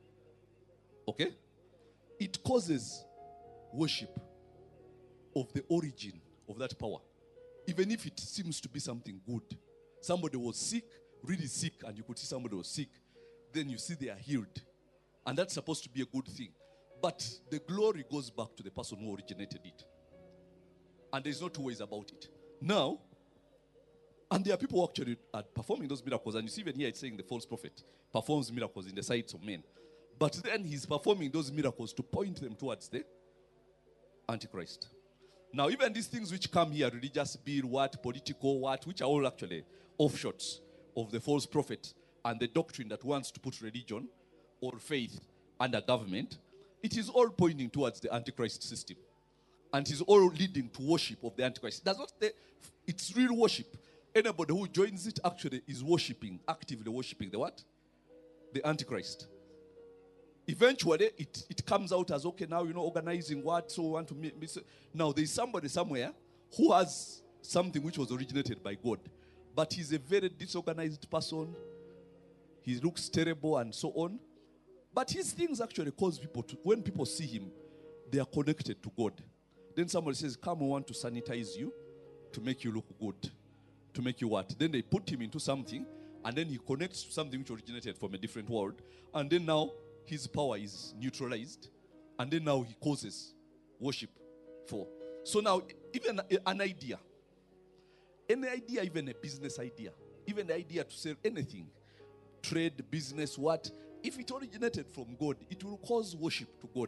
Okay? It causes worship of the origin of that power. Even if it seems to be something good. Somebody was sick, really sick, and you could see somebody was sick. Then you see they are healed. And that's supposed to be a good thing. But the glory goes back to the person who originated it. And there's no two ways about it. Now, and there are people who actually are performing those miracles. And you see even here it's saying the false prophet performs miracles in the sights of men. But then he's performing those miracles to point them towards the Antichrist. Now, even these things which come here, religious bill, political, which are all actually offshoots of the false prophet and the doctrine that wants to put religion or faith under government, it is all pointing towards the Antichrist system. And it is all leading to worship of the Antichrist. It's real worship. Anybody who joins it actually is worshiping, actively worshiping the what? The Antichrist. Eventually, it comes out as, okay, now, organizing what, so want to meet. Now, there's somebody somewhere who has something which was originated by God. But he's a very disorganized person. He looks terrible and so on. But his things actually cause people to, when people see him, they are connected to God. Then somebody says, come, we want to sanitize you to make you look good. To make you what? Then they put him into something, and then he connects to something which originated from a different world. And then now, his power is neutralized. And then now he causes worship for. So now, even an idea, any idea, even a business idea, even the idea to sell anything, trade, business, what, if it originated from God, it will cause worship to God.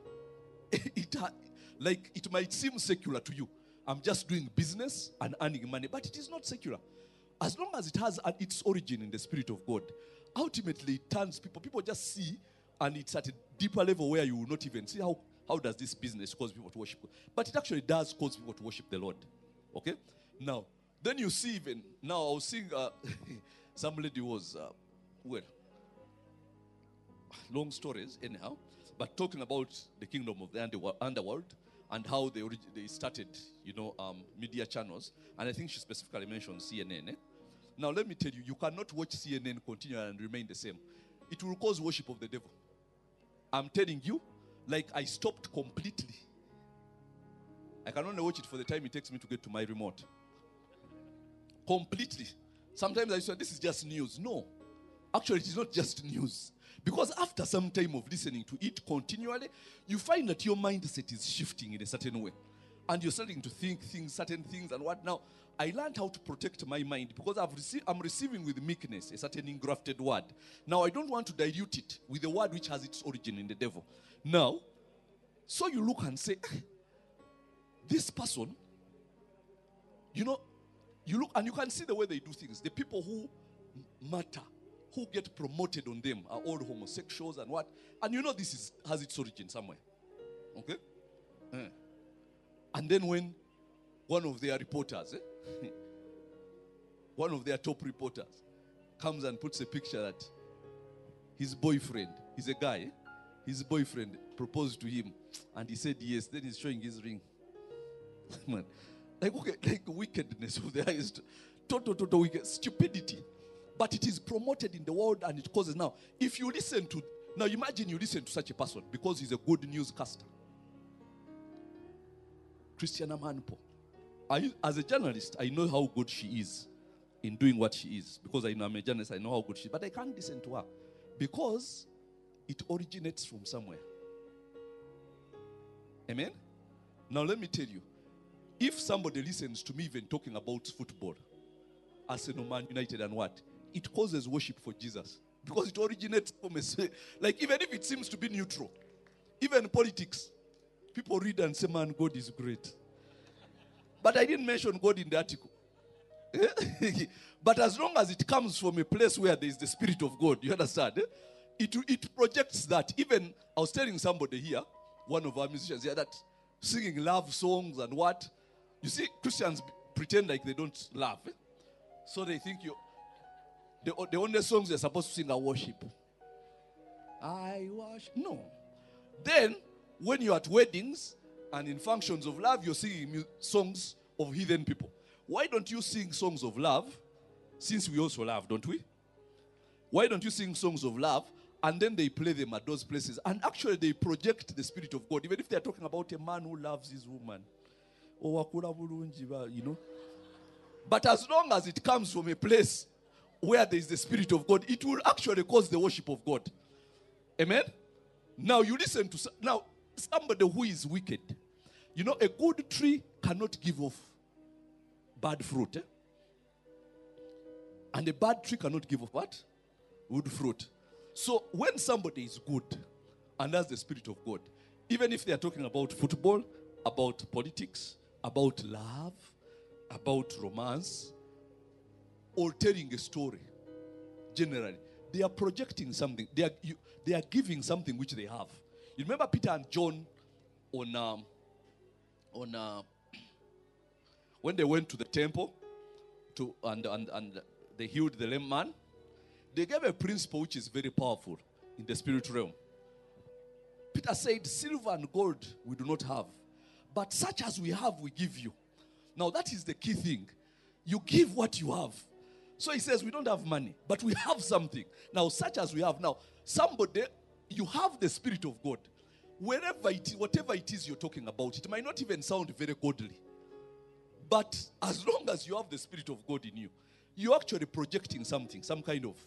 It might seem secular to you. I'm just doing business and earning money, but it is not secular. As long as it has its origin in the Spirit of God, ultimately it turns people just see, and it's at a deeper level where you will not even see how does this business cause people to worship God. But it actually does cause people to worship the Lord. Okay? Now, then you see even, now I was seeing some lady was, long stories anyhow, but talking about the kingdom of the underworld and how they started, media channels. And I think she specifically mentioned CNN. Now, let me tell you, you cannot watch CNN continue and remain the same. It will cause worship of the devil. I'm telling you, like I stopped completely. I can only watch it for the time it takes me to get to my remote. Completely. Sometimes I say, this is just news. No. Actually, it is not just news. Because after some time of listening to it continually, you find that your mindset is shifting in a certain way. And you're starting to think certain things and what. Now, I learned how to protect my mind because I'm receiving with meekness a certain engrafted word. Now, I don't want to dilute it with a word which has its origin in the devil. Now, so you look and say, this person, you look and you can see the way they do things. The people who matter, who get promoted on them are all homosexuals and what. And this has its origin somewhere. Okay? And then when one of their reporters, one of their top reporters, comes and puts a picture that his boyfriend, he's a guy, his boyfriend proposed to him, and he said yes, then he's showing his ring. Man, like wickedness of the highest, total wicked, stupidity. But it is promoted in the world and it causes now. If you listen to, now imagine you listen to such a person because he's a good newscaster. Christiana Manpo. As a journalist, I know how good she is in doing what she is. Because I'm a journalist, I know how good she is. But I can't listen to her because it originates from somewhere. Amen? Now let me tell you, if somebody listens to me even talking about football, Arsenal, Man United and what, it causes worship for Jesus. Because it originates from like even if it seems to be neutral, even politics, people read and say, man, God is great. But I didn't mention God in the article. But as long as it comes from a place where there is the Spirit of God, you understand? It projects that. Even, I was telling somebody here, one of our musicians here, that singing love songs and what. You see, Christians pretend like they don't love. So they think the only songs they're supposed to sing are worship. I worship. No. Then, when you're at weddings and in functions of love, you're singing songs of heathen people. Why don't you sing songs of love, since we also love, don't we? Why don't you sing songs of love, and then they play them at those places, and actually they project the Spirit of God, even if they're talking about a man who loves his woman. But as long as it comes from a place where there is the Spirit of God, it will actually cause the worship of God. Amen? Now you listen to somebody who is wicked. A good tree cannot give off bad fruit. And a bad tree cannot give off what? Good fruit. So when somebody is good and has the Spirit of God, even if they are talking about football, about politics, about love, about romance, or telling a story, generally, they are projecting something. They are giving something which they have. You remember Peter and John when they went to the temple and they healed the lame man? They gave a principle which is very powerful in the spirit realm. Peter said, silver and gold we do not have, but such as we have we give you. Now that is the key thing. You give what you have. So he says we don't have money, but we have something. Now such as we have. Now somebody, you have the Spirit of God. Wherever it is, whatever it is you're talking about, it might not even sound very godly. But as long as you have the Spirit of God in you, you're actually projecting something, some kind of,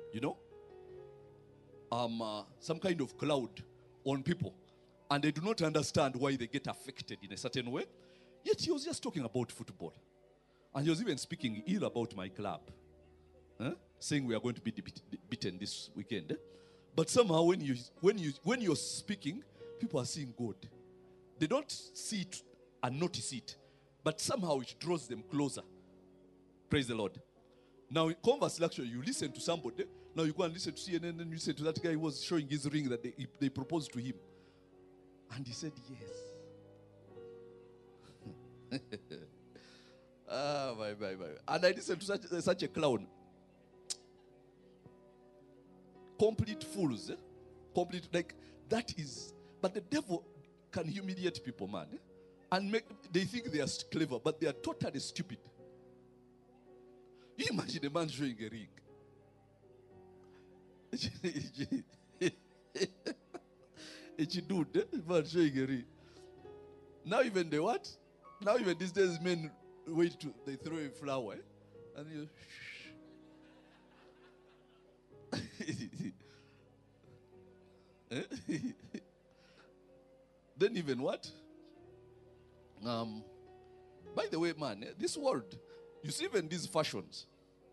some kind of cloud on people. And they do not understand why they get affected in a certain way. Yet he was just talking about football. And he was even speaking ill about my club. Saying we are going to be beaten this weekend. But somehow when you're speaking, people are seeing God. They don't see it and notice it. But somehow it draws them closer. Praise the Lord. Now, in conversely, actually, you listen to somebody. Now you go and listen to CNN, and then you listen to that guy who was showing his ring that they proposed to him. And he said yes. My. And I listened to such a clown. Complete fools. Complete, like, That is, but the devil can humiliate people, man. And they think they are clever, but they are totally stupid. You imagine a man showing a ring. It's a dude, man showing a ring. Now even the what? Now even these days men they throw a flower, and you then even what? By the way, man, this world, you see even these fashions.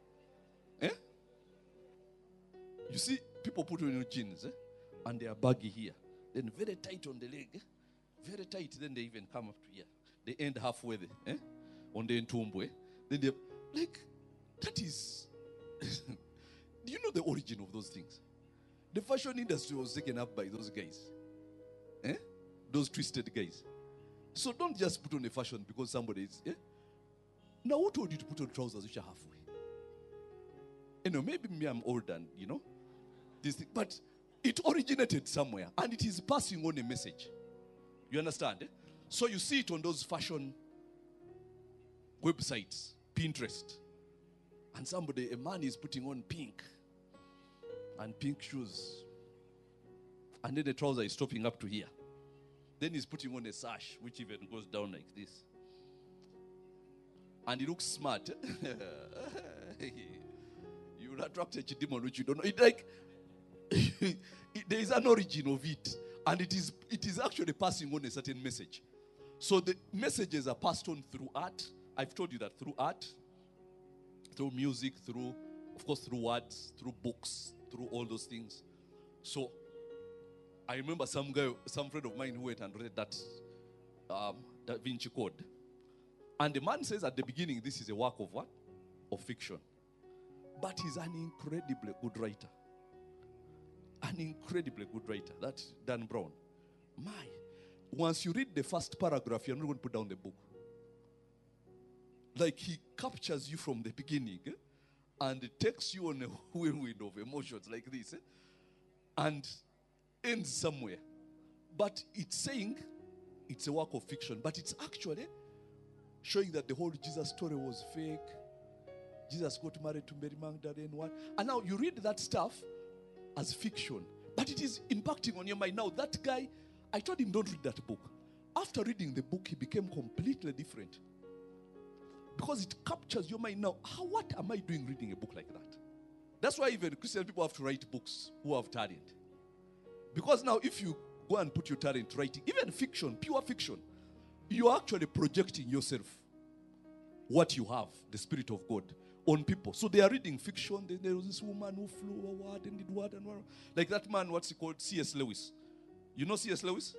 You see people put on jeans, and they are baggy here, then very tight on the leg, very tight, then they even come up to here. They end halfway there, on the entumbwe. Then they like, that is do you know the origin of those things? The fashion industry was taken up by those guys. Those twisted guys. So don't just put on a fashion because somebody is. Now who told you to put on trousers which are halfway? Maybe me, I'm old and this thing, but it originated somewhere and it is passing on a message. You understand? So you see it on those fashion websites, Pinterest. And a man is putting on pink and pink shoes. And then the trouser is stopping up to here. Then he's putting on a sash, which even goes down like this. And he looks smart. You will attract a demon which you don't know. It like there is an origin of it. And it is actually passing on a certain message. So the messages are passed on through art. I've told you that through art, through music, of course, through words, through books, through all those things. So I remember some friend of mine who went and read that Da Vinci Code. And the man says at the beginning, this is a work of what? Of fiction. But he's an incredibly good writer. An incredibly good writer. That's Dan Brown. Once you read the first paragraph, you're not going to put down the book. Like he captures you from the beginning and it takes you on a whirlwind of emotions like this and ends somewhere. But it's saying it's a work of fiction, but it's actually showing that the whole Jesus story was fake. Jesus got married to Mary Magdalene. And now you read that stuff as fiction, but it is impacting on your mind. Now that guy, I told him don't read that book. After reading the book, he became completely different. Because it captures your mind. Now, what am I doing reading a book like that? That's why even Christian people have to write books who have talent. Because now if you go and put your talent writing, even fiction, pure fiction, you're actually projecting yourself, what you have, the Spirit of God, on people. So they are reading fiction. There was this woman who flew what and did what and what. Like that man, what's he called? C.S. Lewis. You know C.S. Lewis?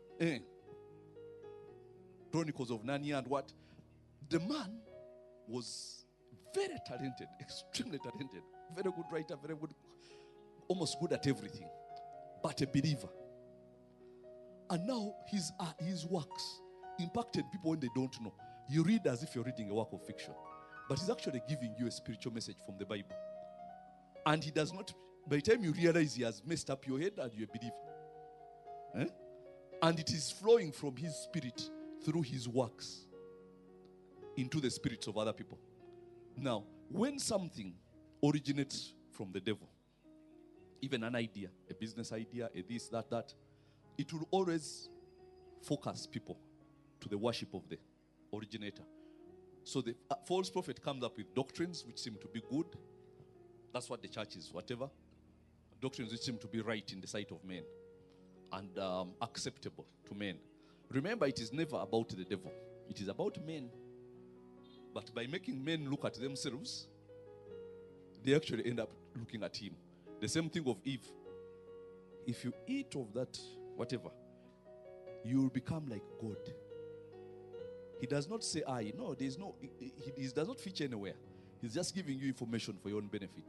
Chronicles of Narnia and what? The man was very talented, extremely talented, very good writer, very good, almost good at everything, but a believer. And now his works impacted people when they don't know. You read as if you're reading a work of fiction, but he's actually giving you a spiritual message from the Bible. And he does not, by the time you realize he has messed up your head and you believe. And it is flowing from his spirit through his works into the spirits of other people. Now, when something originates from the devil, even an idea, a business idea, a this, that, it will always focus people to the worship of the originator. So the false prophet comes up with doctrines which seem to be good. That's what the church is, whatever. Doctrines which seem to be right in the sight of men and acceptable to men. Remember, it is never about the devil. It is about men. But by making men look at themselves, they actually end up looking at him. The same thing of Eve. If you eat of that, whatever, you will become like God. He does not say, no, there's no, he does not feature anywhere. He's just giving you information for your own benefit.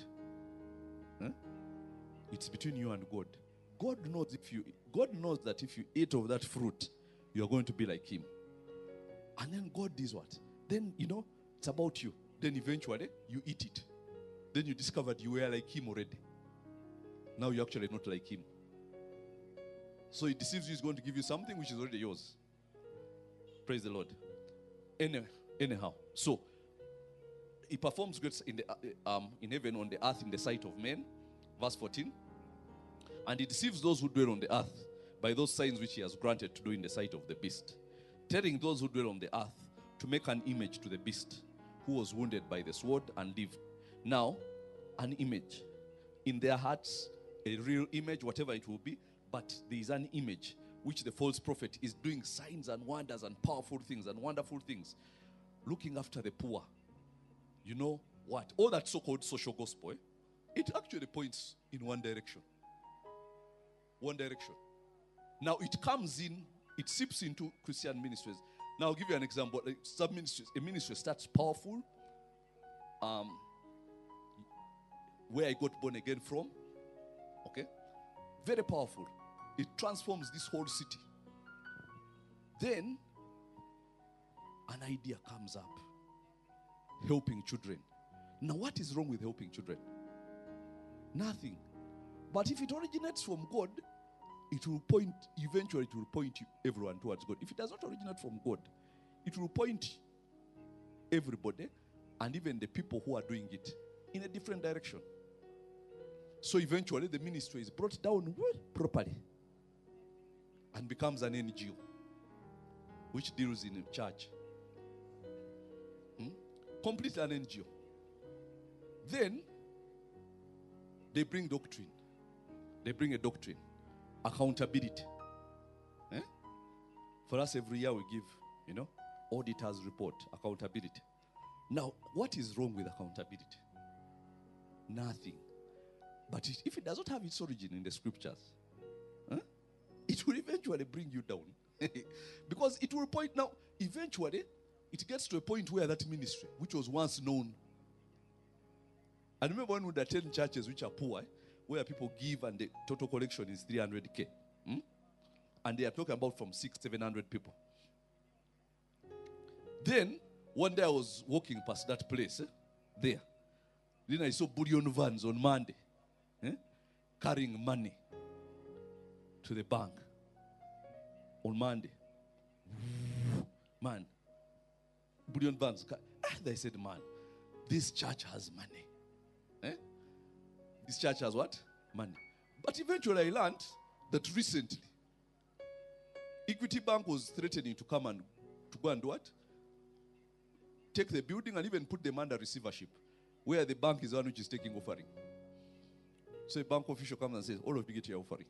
It's between you and God. God knows that if you eat of that fruit, you are going to be like him. And then God is what? Then, it's about you. Then eventually, you eat it. Then you discovered you were like him already. Now you're actually not like him. So he deceives you, he's going to give you something which is already yours. Praise the Lord. Anyhow, so he performs great in heaven, on the earth, in the sight of men. Verse 14. And he deceives those who dwell on the earth by those signs which he has granted to do in the sight of the beast, telling those who dwell on the earth to make an image to the beast, who was wounded by the sword and lived. Now, an image. In their hearts, a real image, whatever it will be, but there is an image which the false prophet is doing signs and wonders and powerful things and wonderful things, looking after the poor. You know what? All that so-called social gospel, it actually points in one direction. One direction. Now it comes in, it seeps into Christian ministries. Now I'll give you an example. Some ministries, a ministry starts powerful, where I got born again from. Okay? Very powerful. It transforms this whole city. Then an idea comes up. Helping children. Now what is wrong with helping children? Nothing. But if it originates from God, it will point, eventually it will point everyone towards God. If it does not originate from God, it will point everybody and even the people who are doing it in a different direction. So eventually the ministry is brought down properly and becomes an NGO which deals in a church. Completely an NGO. Then they bring doctrine. They bring a doctrine. Accountability. For us every year we give, auditors report, accountability. Now, what is wrong with accountability? Nothing. But if it does not have its origin in the scriptures, it will eventually bring you down. Because it will point, now, eventually, it gets to a point where that ministry, which was once known. I remember when we would attend churches which are poor, where people give and the total collection is 300K. And they are talking about from 600-700 people. Then, one day I was walking past that place, there. Then I saw bullion vans on Monday, carrying money to the bank on Monday. Man, bullion vans. They said, man, this church has money. This church has what? Money. But eventually I learned that recently, Equity Bank was threatening to come and to go and do what? Take the building and even put them under receivership, where the bank is the one which is taking offering. So a bank official comes and says, all of you get your offering.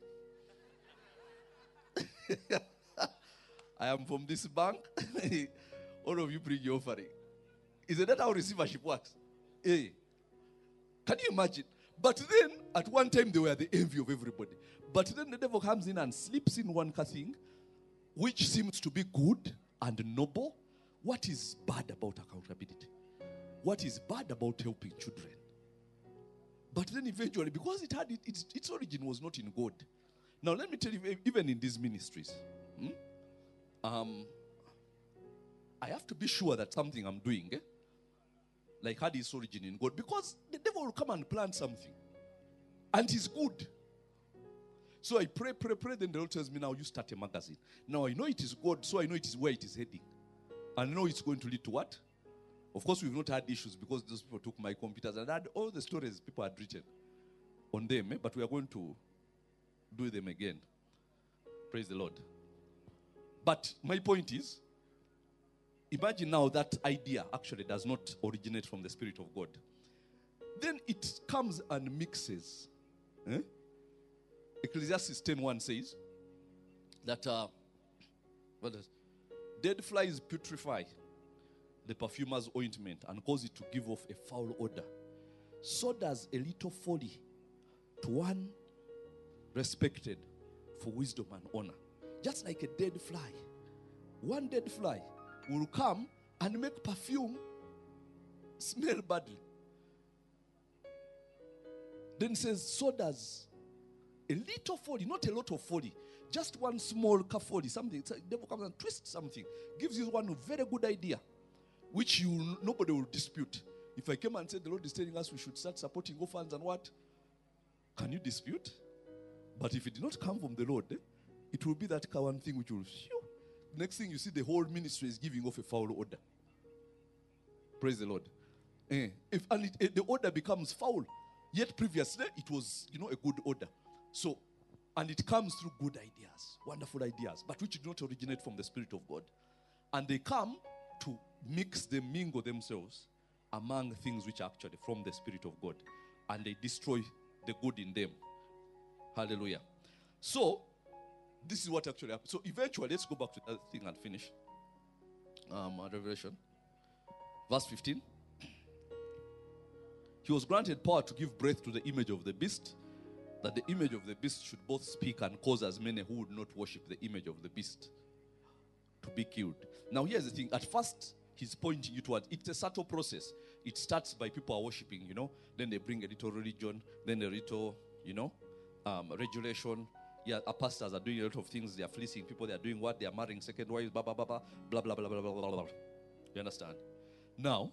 I am from this bank. All of you bring your offering. Isn't that how receivership works? Hey. Can you imagine? But then, at one time, they were the envy of everybody. But then the devil comes in and slips in one thing, which seems to be good and noble. What is bad about accountability? What is bad about helping children? But then eventually, because it had its origin was not in God. Now let me tell you, even in these ministries, I have to be sure that something I'm doing, like had its origin in God. Because the devil will come and plant something. And it's good. So I pray, then the Lord tells me, now you start a magazine. Now I know it is God, so I know it is where it is heading. And I know it's going to lead to what? Of course, we've not had issues because those people took my computers and had all the stories people had written on them. But we are going to do them again. Praise the Lord. But my point is, imagine now that idea actually does not originate from the Spirit of God. Then it comes and mixes. Ecclesiastes 10:1 says that dead flies putrefy the perfumer's ointment and cause it to give off a foul odor. So does a little folly to one respected for wisdom and honor. Just like a dead fly. One dead fly will come and make perfume smell badly. Then says, so does a little folly, not a lot of folly, just one small folly, something. The devil comes and twists something, gives you one very good idea, which nobody will dispute. If I came and said the Lord is telling us we should start supporting orphans and what? Can you dispute? But if it did not come from the Lord, it will be that one thing which will, next thing you see, the whole ministry is giving off a foul order. Praise the Lord. The order becomes foul, yet previously it was, a good order. So, and it comes through good ideas, wonderful ideas, but which do not originate from the Spirit of God. And they come to mingle themselves among things which are actually from the Spirit of God. And they destroy the good in them. Hallelujah. So, this is what actually happened. So, eventually, let's go back to that thing and finish. Revelation. Verse 15. He was granted power to give breath to the image of the beast, that the image of the beast should both speak and cause as many who would not worship the image of the beast to be killed. Now, here's the thing. At first, he's pointing you towards, it's a subtle process. It starts by people are worshiping, Then they bring a little religion, then a little, regulation. Yeah, our pastors are doing a lot of things. They are fleecing people. They are doing what? They are marrying second wives, blah, blah, blah, blah, blah, blah, blah, blah, blah, blah. You understand? Now,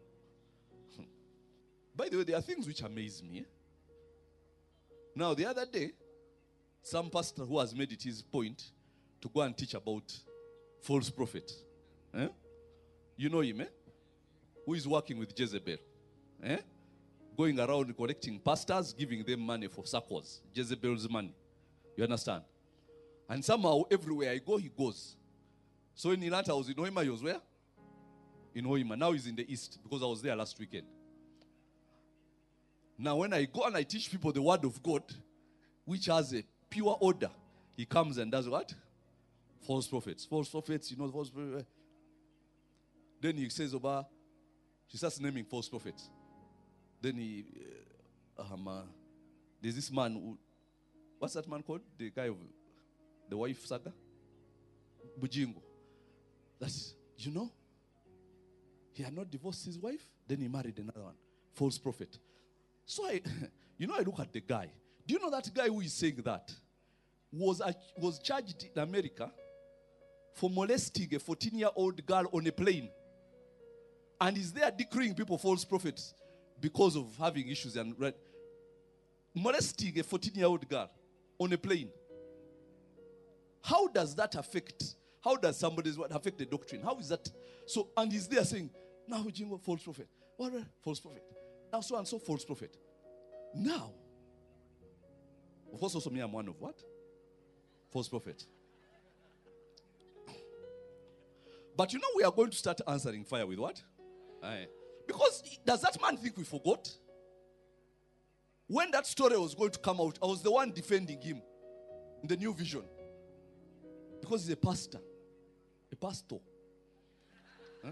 by the way, there are things which amaze me. Now, the other day, some pastor who has made it his point to go and teach about false prophet. You know him, who is working with Jezebel. Going around collecting pastors, giving them money for circles. Jezebel's money. You understand? And somehow, everywhere I go, he goes. So in Ilanta, I was in Hoima. He was where? In Hoima. Now he's in the east, because I was there last weekend. Now when I go and I teach people the word of God, which has a pure order, he comes and does what? False prophets. False prophets, false prophets. Then he says, he starts naming false prophets. Then there's this man who, what's that man called? The guy of the wife saga? Bujingo. That's, he had not divorced his wife, then he married another one. False prophet. So I look at the guy. Do you know that guy who is saying that was charged in America for molesting a 14-year-old girl on a plane? And is there decreeing people false prophets because of having issues and molesting a 14-year-old girl on a plane? How does that affect? How does somebody's what affect the doctrine? How is that? So, and he's there saying, now Jingo, false prophet. What? False prophet. Now so and so, false prophet. Now, of course also me, I'm one of what? False prophet. But we are going to start answering fire with what? Aye. Because does that man think we forgot? When that story was going to come out, I was the one defending him in the New Vision. Because he's a pastor. A pastor. Huh?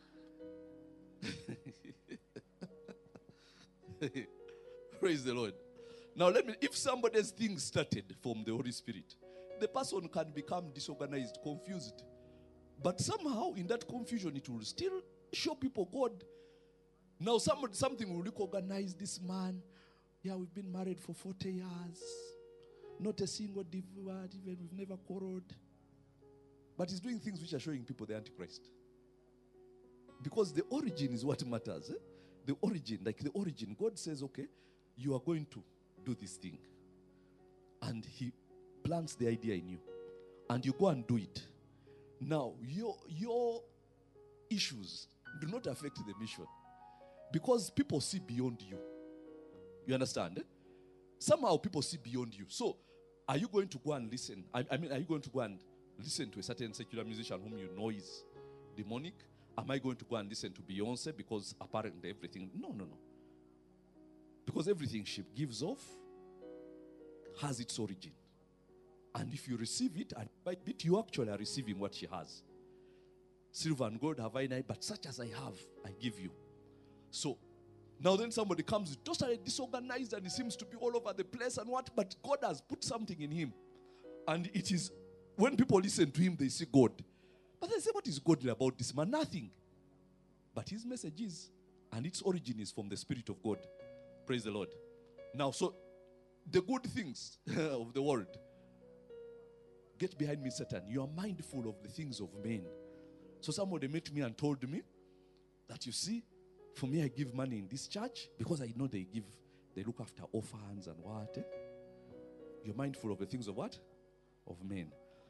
Praise the Lord. Now if somebody's thing started from the Holy Spirit, the person can become disorganized, confused. But somehow in that confusion, it will still show people God. Now something will recognize this man. Yeah, we've been married for 40 years. Not a single divorce, even we've never quarreled. But he's doing things which are showing people the Antichrist. Because the origin is what matters. The origin, God says, okay, you are going to do this thing. And he plants the idea in you. And you go and do it. Now, your issues do not affect the mission. Because people see beyond you. You understand? Somehow people see beyond you. So, are you going to go and listen? Are you going to go and listen to a certain secular musician whom you know is demonic? Am I going to go and listen to Beyonce because apparently everything? No. Because everything she gives off has its origin. And if you receive it, and by it, you actually are receiving what she has. Silver and gold have I not, but such as I have, I give you. So, now then somebody comes totally disorganized and he seems to be all over the place and what, but God has put something in him. And it is, when people listen to him, they see God. But they say, what is godly about this man? Nothing. But his message is, and its origin is from the Spirit of God. Praise the Lord. Now, so, the good things of the world. Get behind me, Satan. You are mindful of the things of men. So somebody met me and told me that, you see, for me I give money in this church because I know they look after orphans and what. You're mindful of the things of what? Of men.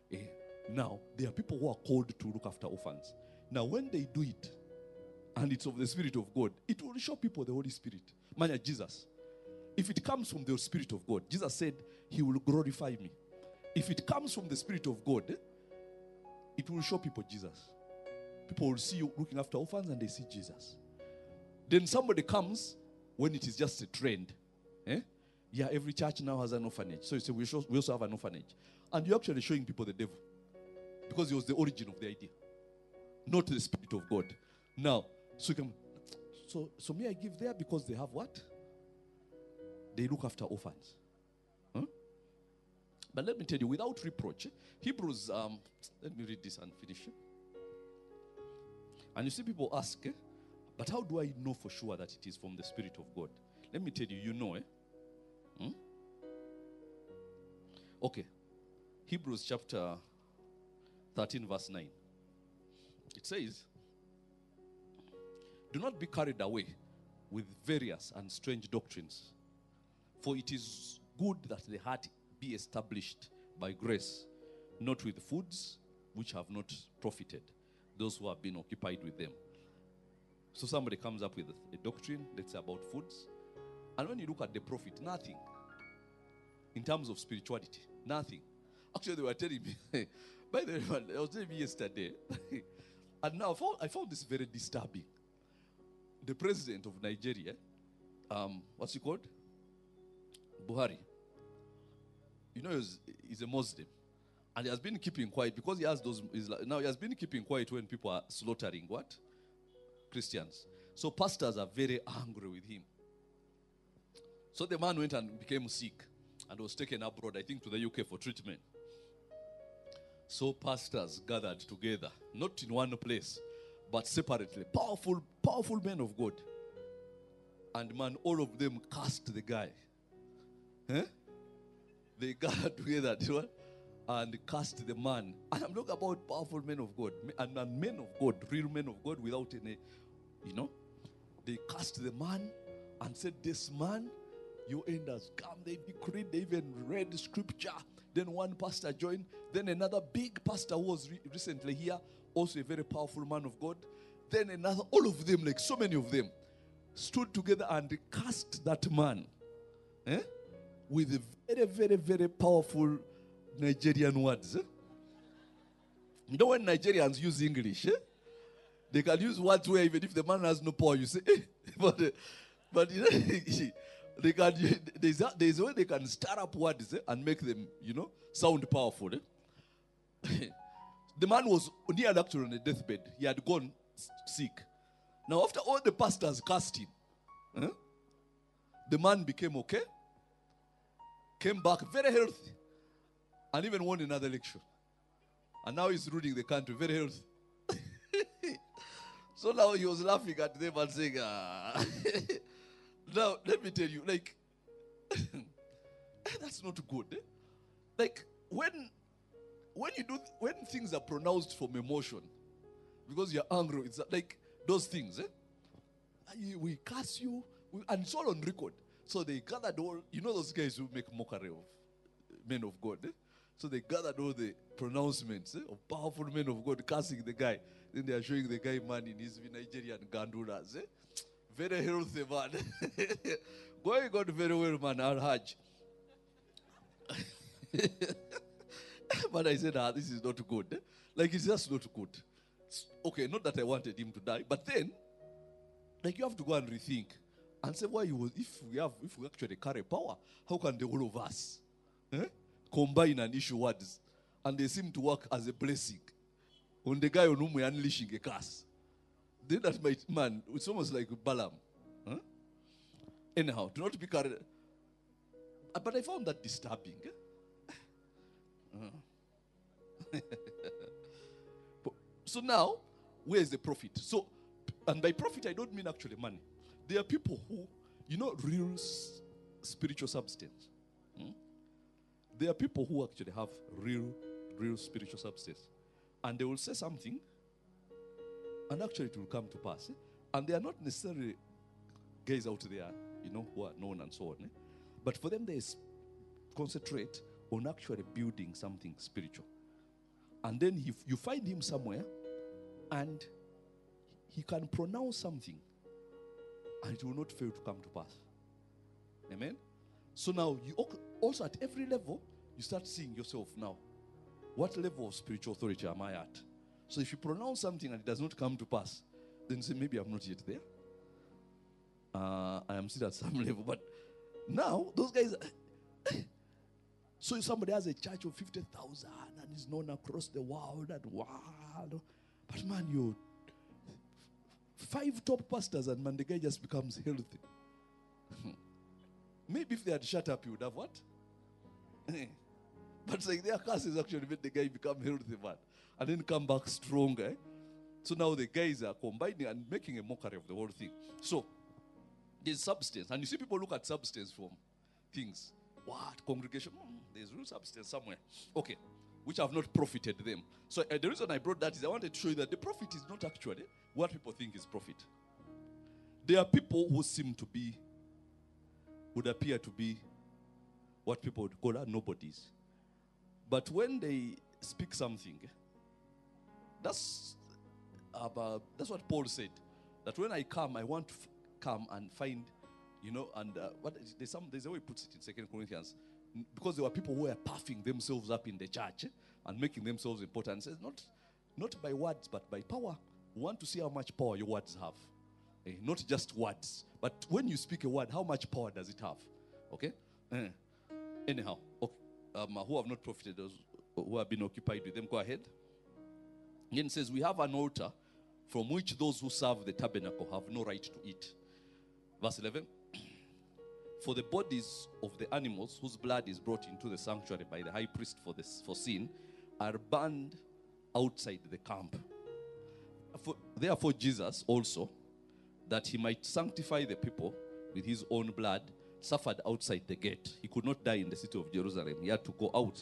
Now, there are people who are called to look after orphans. Now, when they do it, and it's of the Spirit of God, it will show people the Holy Spirit. Man, Jesus. If it comes from the Spirit of God, Jesus said, He will glorify me. If it comes from the Spirit of God, it will show people Jesus. People will see you looking after orphans and they see Jesus. Then somebody comes when it is just a trend. Yeah, every church now has an orphanage. So you say, we also have an orphanage. And you're actually showing people the devil. Because it was the origin of the idea. Not the Spirit of God. Now, so may I give there because they have what? They look after orphans. But let me tell you, without reproach, Hebrews, let me read this and finish. And you see people ask, but how do I know for sure that it is from the Spirit of God? Let me tell you, you know, Okay. Hebrews chapter 13 verse 9. It says, do not be carried away with various and strange doctrines, for it is good that the heart be established by grace, not with foods which have not profited those who have been occupied with them. So somebody comes up with a doctrine, let's say about foods, and when you look at the profit, nothing. In terms of spirituality, nothing. Actually, they were telling me, by the way, I was telling me yesterday, and now I found this very disturbing. The president of Nigeria, what's he called? Buhari. You know, he's a Muslim. And he has been keeping quiet because he has now he has been keeping quiet when people are slaughtering what? Christians. So pastors are very angry with him. So the man went and became sick and was taken abroad, I think to the UK for treatment. So pastors gathered together, not in one place, but separately. Powerful men of God. And man, all of them cursed the guy. They gathered together and cursed the man. And I'm talking about powerful men of God. And men of God, real men of God without any, They cursed the man and said, this man, your end has come. They decreed, they even read scripture. Then one pastor joined. Then another big pastor who was recently here, also a very powerful man of God. Then another, all of them, like so many of them, stood together and cursed that man. With very, very, very powerful Nigerian words. You know when Nigerians use English, they can use words where even if the man has no power, you say, but they can, there's a way they can stir up words and make them, sound powerful. The man was near actually on a deathbed. He had gone sick. Now after all the pastors cursed him, the man became okay, came back very healthy, and even won another election. And now he's ruling the country very healthy. So now he was laughing at them and saying, Now, let me tell you, that's not good. Like, when things are pronounced from emotion, because you're angry, it's like those things, we curse you, and it's all on record. So they gathered all, those guys who make mockery of men of God. So they gathered all the pronouncements of powerful men of God cursing the guy. Then they are showing the guy man in his Nigerian ganduras. Very healthy man. Going on very well, man, Al-Hajj. But I said, this is not good. It's just not good. Okay, not that I wanted him to die, but then, you have to go and rethink and say, why if we actually carry power, how can the whole of us combine and issue words? And they seem to work as a blessing on the guy on whom we're unleashing a curse. Then that might, man, it's almost like Balaam. Anyhow, do not be carried. But I found that disturbing. So now, where is the profit? So, and by profit, I don't mean actually money. There are people who, real spiritual substance. There are people who actually have real spiritual substance. And they will say something, and actually it will come to pass. And they are not necessarily guys out there, who are known and so on. But for them, they concentrate on actually building something spiritual. And then you find him somewhere, and he can pronounce something, and it will not fail to come to pass. Amen? So now, you also at every level, you start seeing yourself now. What level of spiritual authority am I at? So if you pronounce something and it does not come to pass, then you say, maybe I'm not yet there. I am still at some level. But now, those guys... So if somebody has a church of 50,000 and is known across the world and wow. But man, you 5 top pastors and man, the guy just becomes healthy. Maybe if they had shut up, you would have what? But it's like their curses actually made the guy become healthy, man. And then come back stronger. So now the guys are combining and making a mockery of the whole thing. So there's substance. And you see people look at substance from things. What? Congregation? There's real substance somewhere. Okay. Which have not profited them. So the reason I brought that is I wanted to show you that the profit is not actually what people think is profit. There are people who would appear to be what people would call nobodies. But when they speak something, that's what Paul said. That when I come, I want to come and find, and there's a way he puts it in 2 Corinthians. Because there were people who were puffing themselves up in the church and making themselves important. It says, not by words, but by power. We want to see how much power your words have. Not just words. But when you speak a word, how much power does it have? Okay? Anyhow, okay. Who have not profited, those who have been occupied with them, go ahead. Then it says, we have an altar from which those who serve the tabernacle have no right to eat. Verse 11. For the bodies of the animals whose blood is brought into the sanctuary by the high priest for sin are burned outside the camp. Therefore Jesus also, that he might sanctify the people with his own blood, suffered outside the gate. He could not die in the city of Jerusalem. He had to go out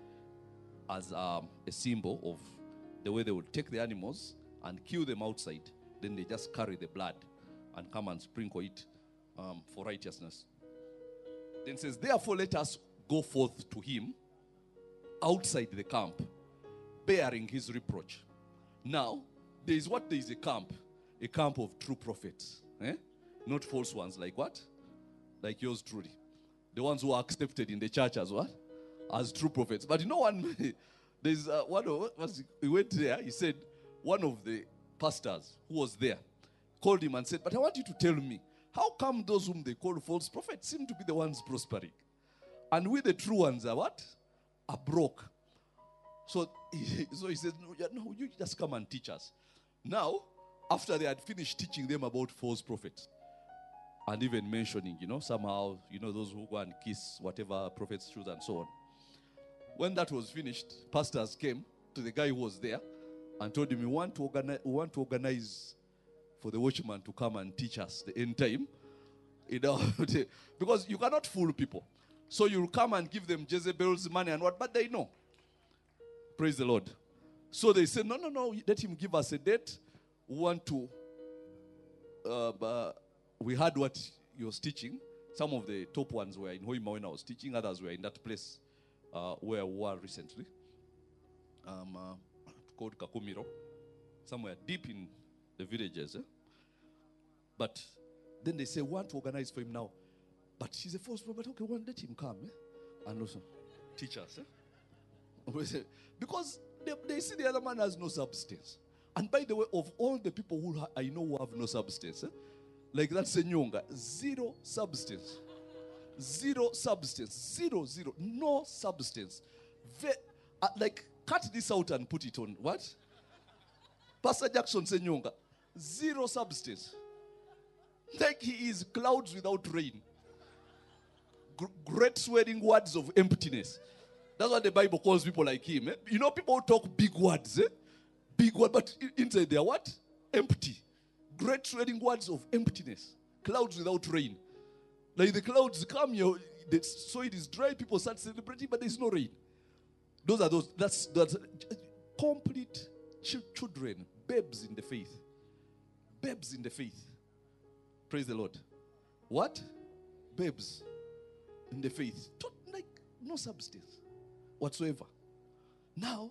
as a symbol of the way they would take the animals and kill them outside. Then they just carry the blood and come and sprinkle it for righteousness. Then it says, therefore let us go forth to him outside the camp, bearing his reproach. Now, there is a camp of true prophets. Not false ones like what? Like yours truly. The ones who are accepted in the church as what? As true prophets. But there's he went there, he said, one of the pastors who was there called him and said, but I want you to tell me, how come those whom they call false prophets seem to be the ones prospering? And we the true ones are what? Are broke. So he said, no, you just come and teach us. Now, after they had finished teaching them about false prophets, and even mentioning, somehow, those who go and kiss whatever prophets choose and so on. When that was finished, pastors came to the guy who was there and told him, we want to organize for the watchman to come and teach us the end time. Because you cannot fool people. So you'll come and give them Jezebel's money and what, but they know. Praise the Lord. So they said, no, let him give us a date. We want to, we heard what he was teaching. Some of the top ones were in Hoima when I was teaching. Others were in that place where we were recently. Called Kakumiro. Somewhere deep in the villages. But then they say, we want to organize for him now. But he's a false prophet. Okay, well, let him come. And also teach us. Because they see the other man has no substance. And by the way, of all the people who I know who have no substance, like that Senyonga, zero substance. Zero substance. Zero. No substance. Like, cut this out and put it on. What? Pastor Jackson Senyonga, zero substance. Like he is clouds without rain. Great swearing words of emptiness. That's what the Bible calls people like him. People who talk big words. Big word, but inside they are what? Empty. Great swearing words of emptiness. Clouds without rain. Like the clouds come here, so it is dry, people start celebrating, but there's no rain. That's complete children, babes in the faith. Babes in the faith. Praise the Lord. What? Babes in the faith. Like no substance whatsoever. Now,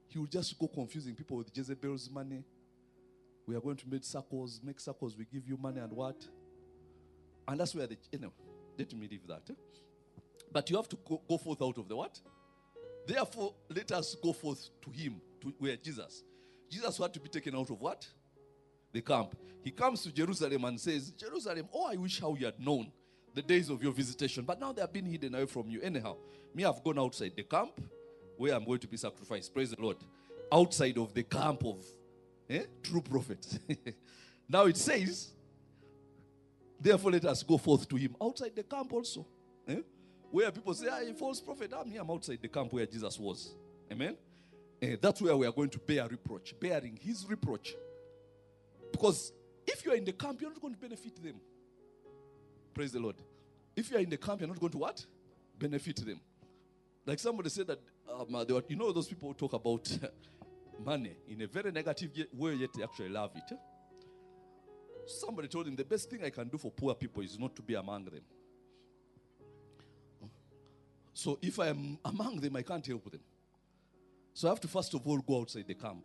he will just go confusing people with Jezebel's money. We are going to make circles, we give you money and what? And that's where let me leave that. But you have to go forth out of the what? Therefore, let us go forth to him, to where Jesus. Jesus had to be taken out of what? The camp. He comes to Jerusalem and says, Jerusalem, oh, I wish how you had known the days of your visitation. But now they have been hidden away from you. Anyhow, me, I've gone outside the camp where I'm going to be sacrificed. Praise the Lord. Outside of the camp of true prophets. Now it says, therefore let us go forth to him. Outside the camp also. Where people say, a false prophet. I'm outside the camp where Jesus was. Amen. That's where we are going to bear reproach. Bearing his reproach. Because if you are in the camp, you're not going to benefit them. Praise the Lord. If you are in the camp, you're not going to what? Benefit them. Like somebody said that, those people who talk about money in a very negative way, yet they actually love it. Somebody told him, the best thing I can do for poor people is not to be among them. So if I am among them, I can't help them. So I have to first of all go outside the camp.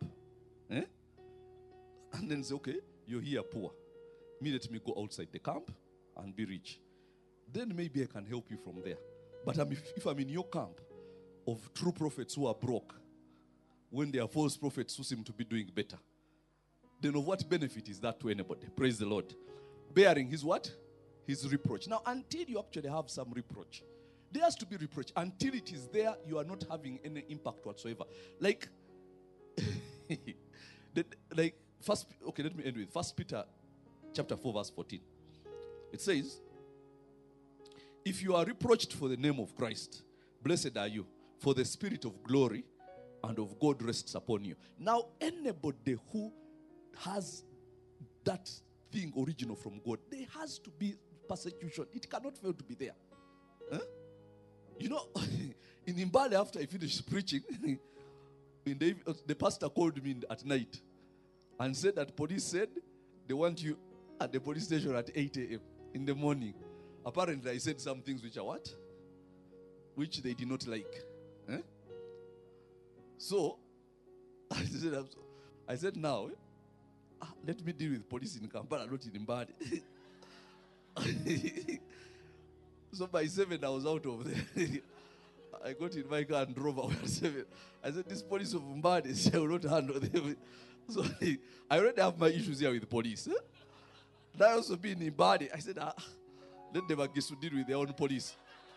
And then say, okay, you're here poor. Let me go outside the camp and be rich. Then maybe I can help you from there. But if I'm in your camp of true prophets who are broke, when there are false prophets who seem to be doing better, then of what benefit is that to anybody? Praise the Lord. Bearing his what? His reproach. Now, until you actually have some reproach, there has to be reproach. Until it is there, you are not having any impact whatsoever. Let me end with 1 Peter chapter 4, verse 14. It says, if you are reproached for the name of Christ, blessed are you, for the spirit of glory and of God rests upon you. Now, anybody who has that thing original from God, there has to be persecution. It cannot fail to be there. In Mbale, after I finished preaching, the pastor called me at night and said that police said they want you at the police station at 8 a.m. in the morning. Apparently, I said some things which are what? Which they did not like. So, I said now, let me deal with police in Kampala, not in Mbale. So by 7, I was out of there. I got in my car and drove away at 7. I said, this police of Mbale, I will not handle them. So I already have my issues here with the police. Now I also been in Mbale. I said, let them get to deal with their own police.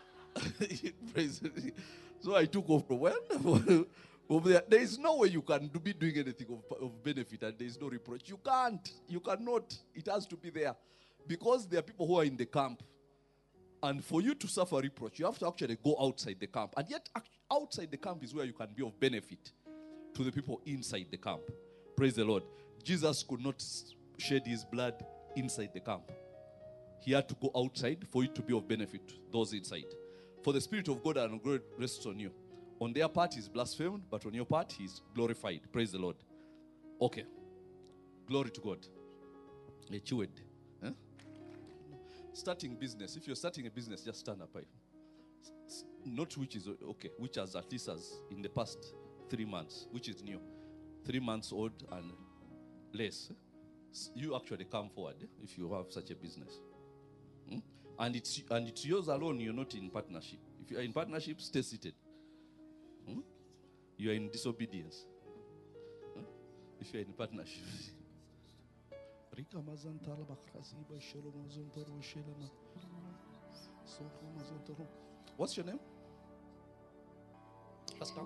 So I took off from there. There is no way you can be doing anything of benefit and there is no reproach. You can't. You cannot. It has to be there. Because there are people who are in the camp. And for you to suffer reproach, you have to actually go outside the camp. And yet, outside the camp is where you can be of benefit to the people inside the camp. Praise the Lord. Jesus could not shed his blood inside the camp. He had to go outside for it to be of benefit to those inside. For the Spirit of God and God rests on you. On their part, he's blasphemed, but on your part, he's glorified. Praise the Lord. Okay. Glory to God. A chewed. Starting business. If you're starting a business, just stand up. Not which is okay, which has at least as in the past 3 months, which is new. 3 months old and less. You actually come forward if you have such a business. And it's yours alone, you're not in partnership. If you're in partnership, stay seated. You are in disobedience. If you're in partnership. What's your name? Pascal?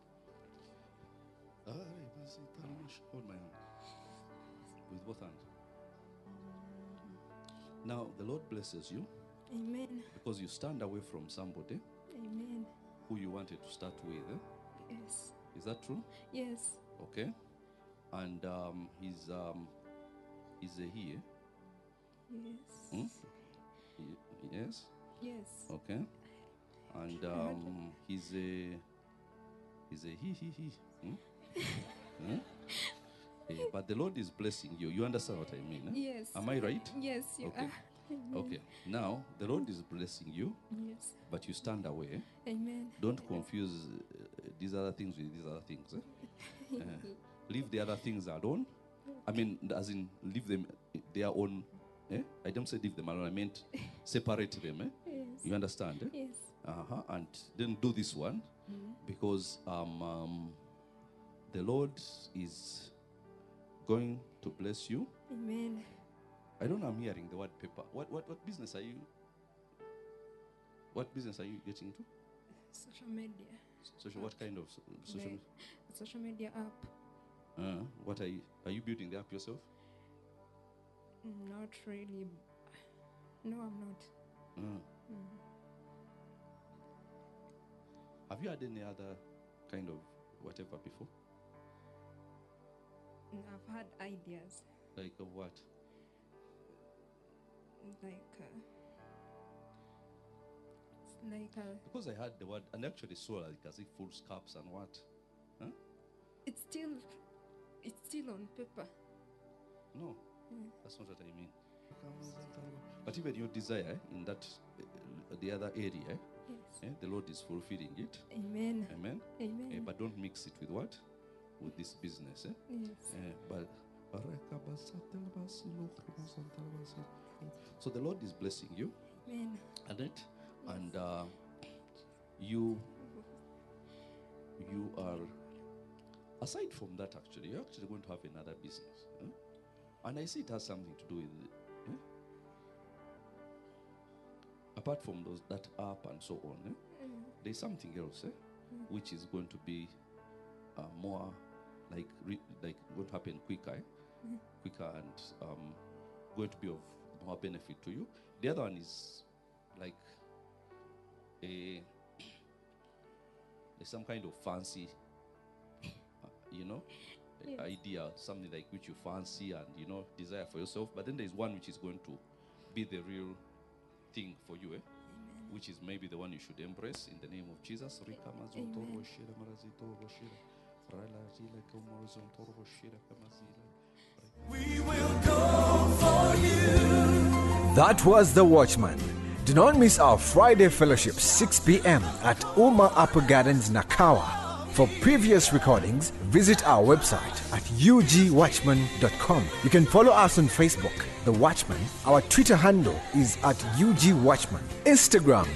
Hold my hand. With both hands. Now, the Lord blesses you. Amen. Because you stand away from somebody. Amen. Who you wanted to start with. Yes. Is that true? Yes. Okay. And he's here. Yes. Yes. Yes. Okay. And he's a he. But the Lord is blessing you. You understand what I mean? Yes. Am I right? Yes, you Okay. are. Amen. Okay. Now, the Lord is blessing you, Yes. but you stand away. Amen. Don't confuse these other things with these other things. Leave the other things alone. I mean, as in, leave them their own. I don't say leave them alone. I meant separate them. Yes. You understand? Yes. And then do this one because the Lord is going to bless you. Amen. I don't know. I'm hearing the word paper. What business are you? What business are you getting into? Social media. Social. What kind of social? Like a social media app. What are you building the app yourself? Not really. No, I'm not. Have you had any other kind of whatever before? I've had ideas. Like of what? Like, it's like, Because I heard the word and actually saw like as if full scarps and what? Huh? it's still on paper. No, that's not what I mean. But even your desire in that the other area, Yes. the Lord is fulfilling it. Amen. Amen. Amen. But don't mix it with what? With this business. Yes. But so the Lord is blessing you, Amen. Annette, and you are, aside from that, actually, you're actually going to have another business. And I see it has something to do with it. Apart from that app and so on, there's something else which is going to be more like going to happen quicker and going to be of more benefit to you. The other one is like there's some kind of fancy, Yes. idea, something like which you fancy and desire for yourself. But then there's one which is going to be the real thing for you, which is maybe the one you should embrace in the name of Jesus. That was The Watchman. Do not miss our Friday fellowship 6 p.m. at Uma Upper Gardens, Nakawa. For previous recordings, visit our website at ugwatchman.com. You can follow us on Facebook, The Watchman. Our Twitter handle is at ugwatchman. Instagram,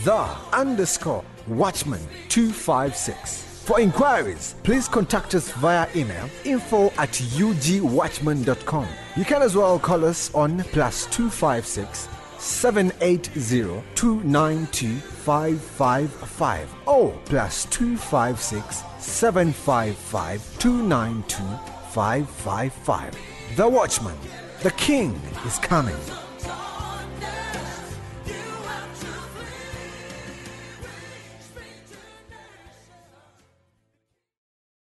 _Watchman256. For inquiries, please contact us via email info@ugwatchman.com. You can as well call us on +256 780 292 555 or +256 755 292 555. The Watchman, the King is coming.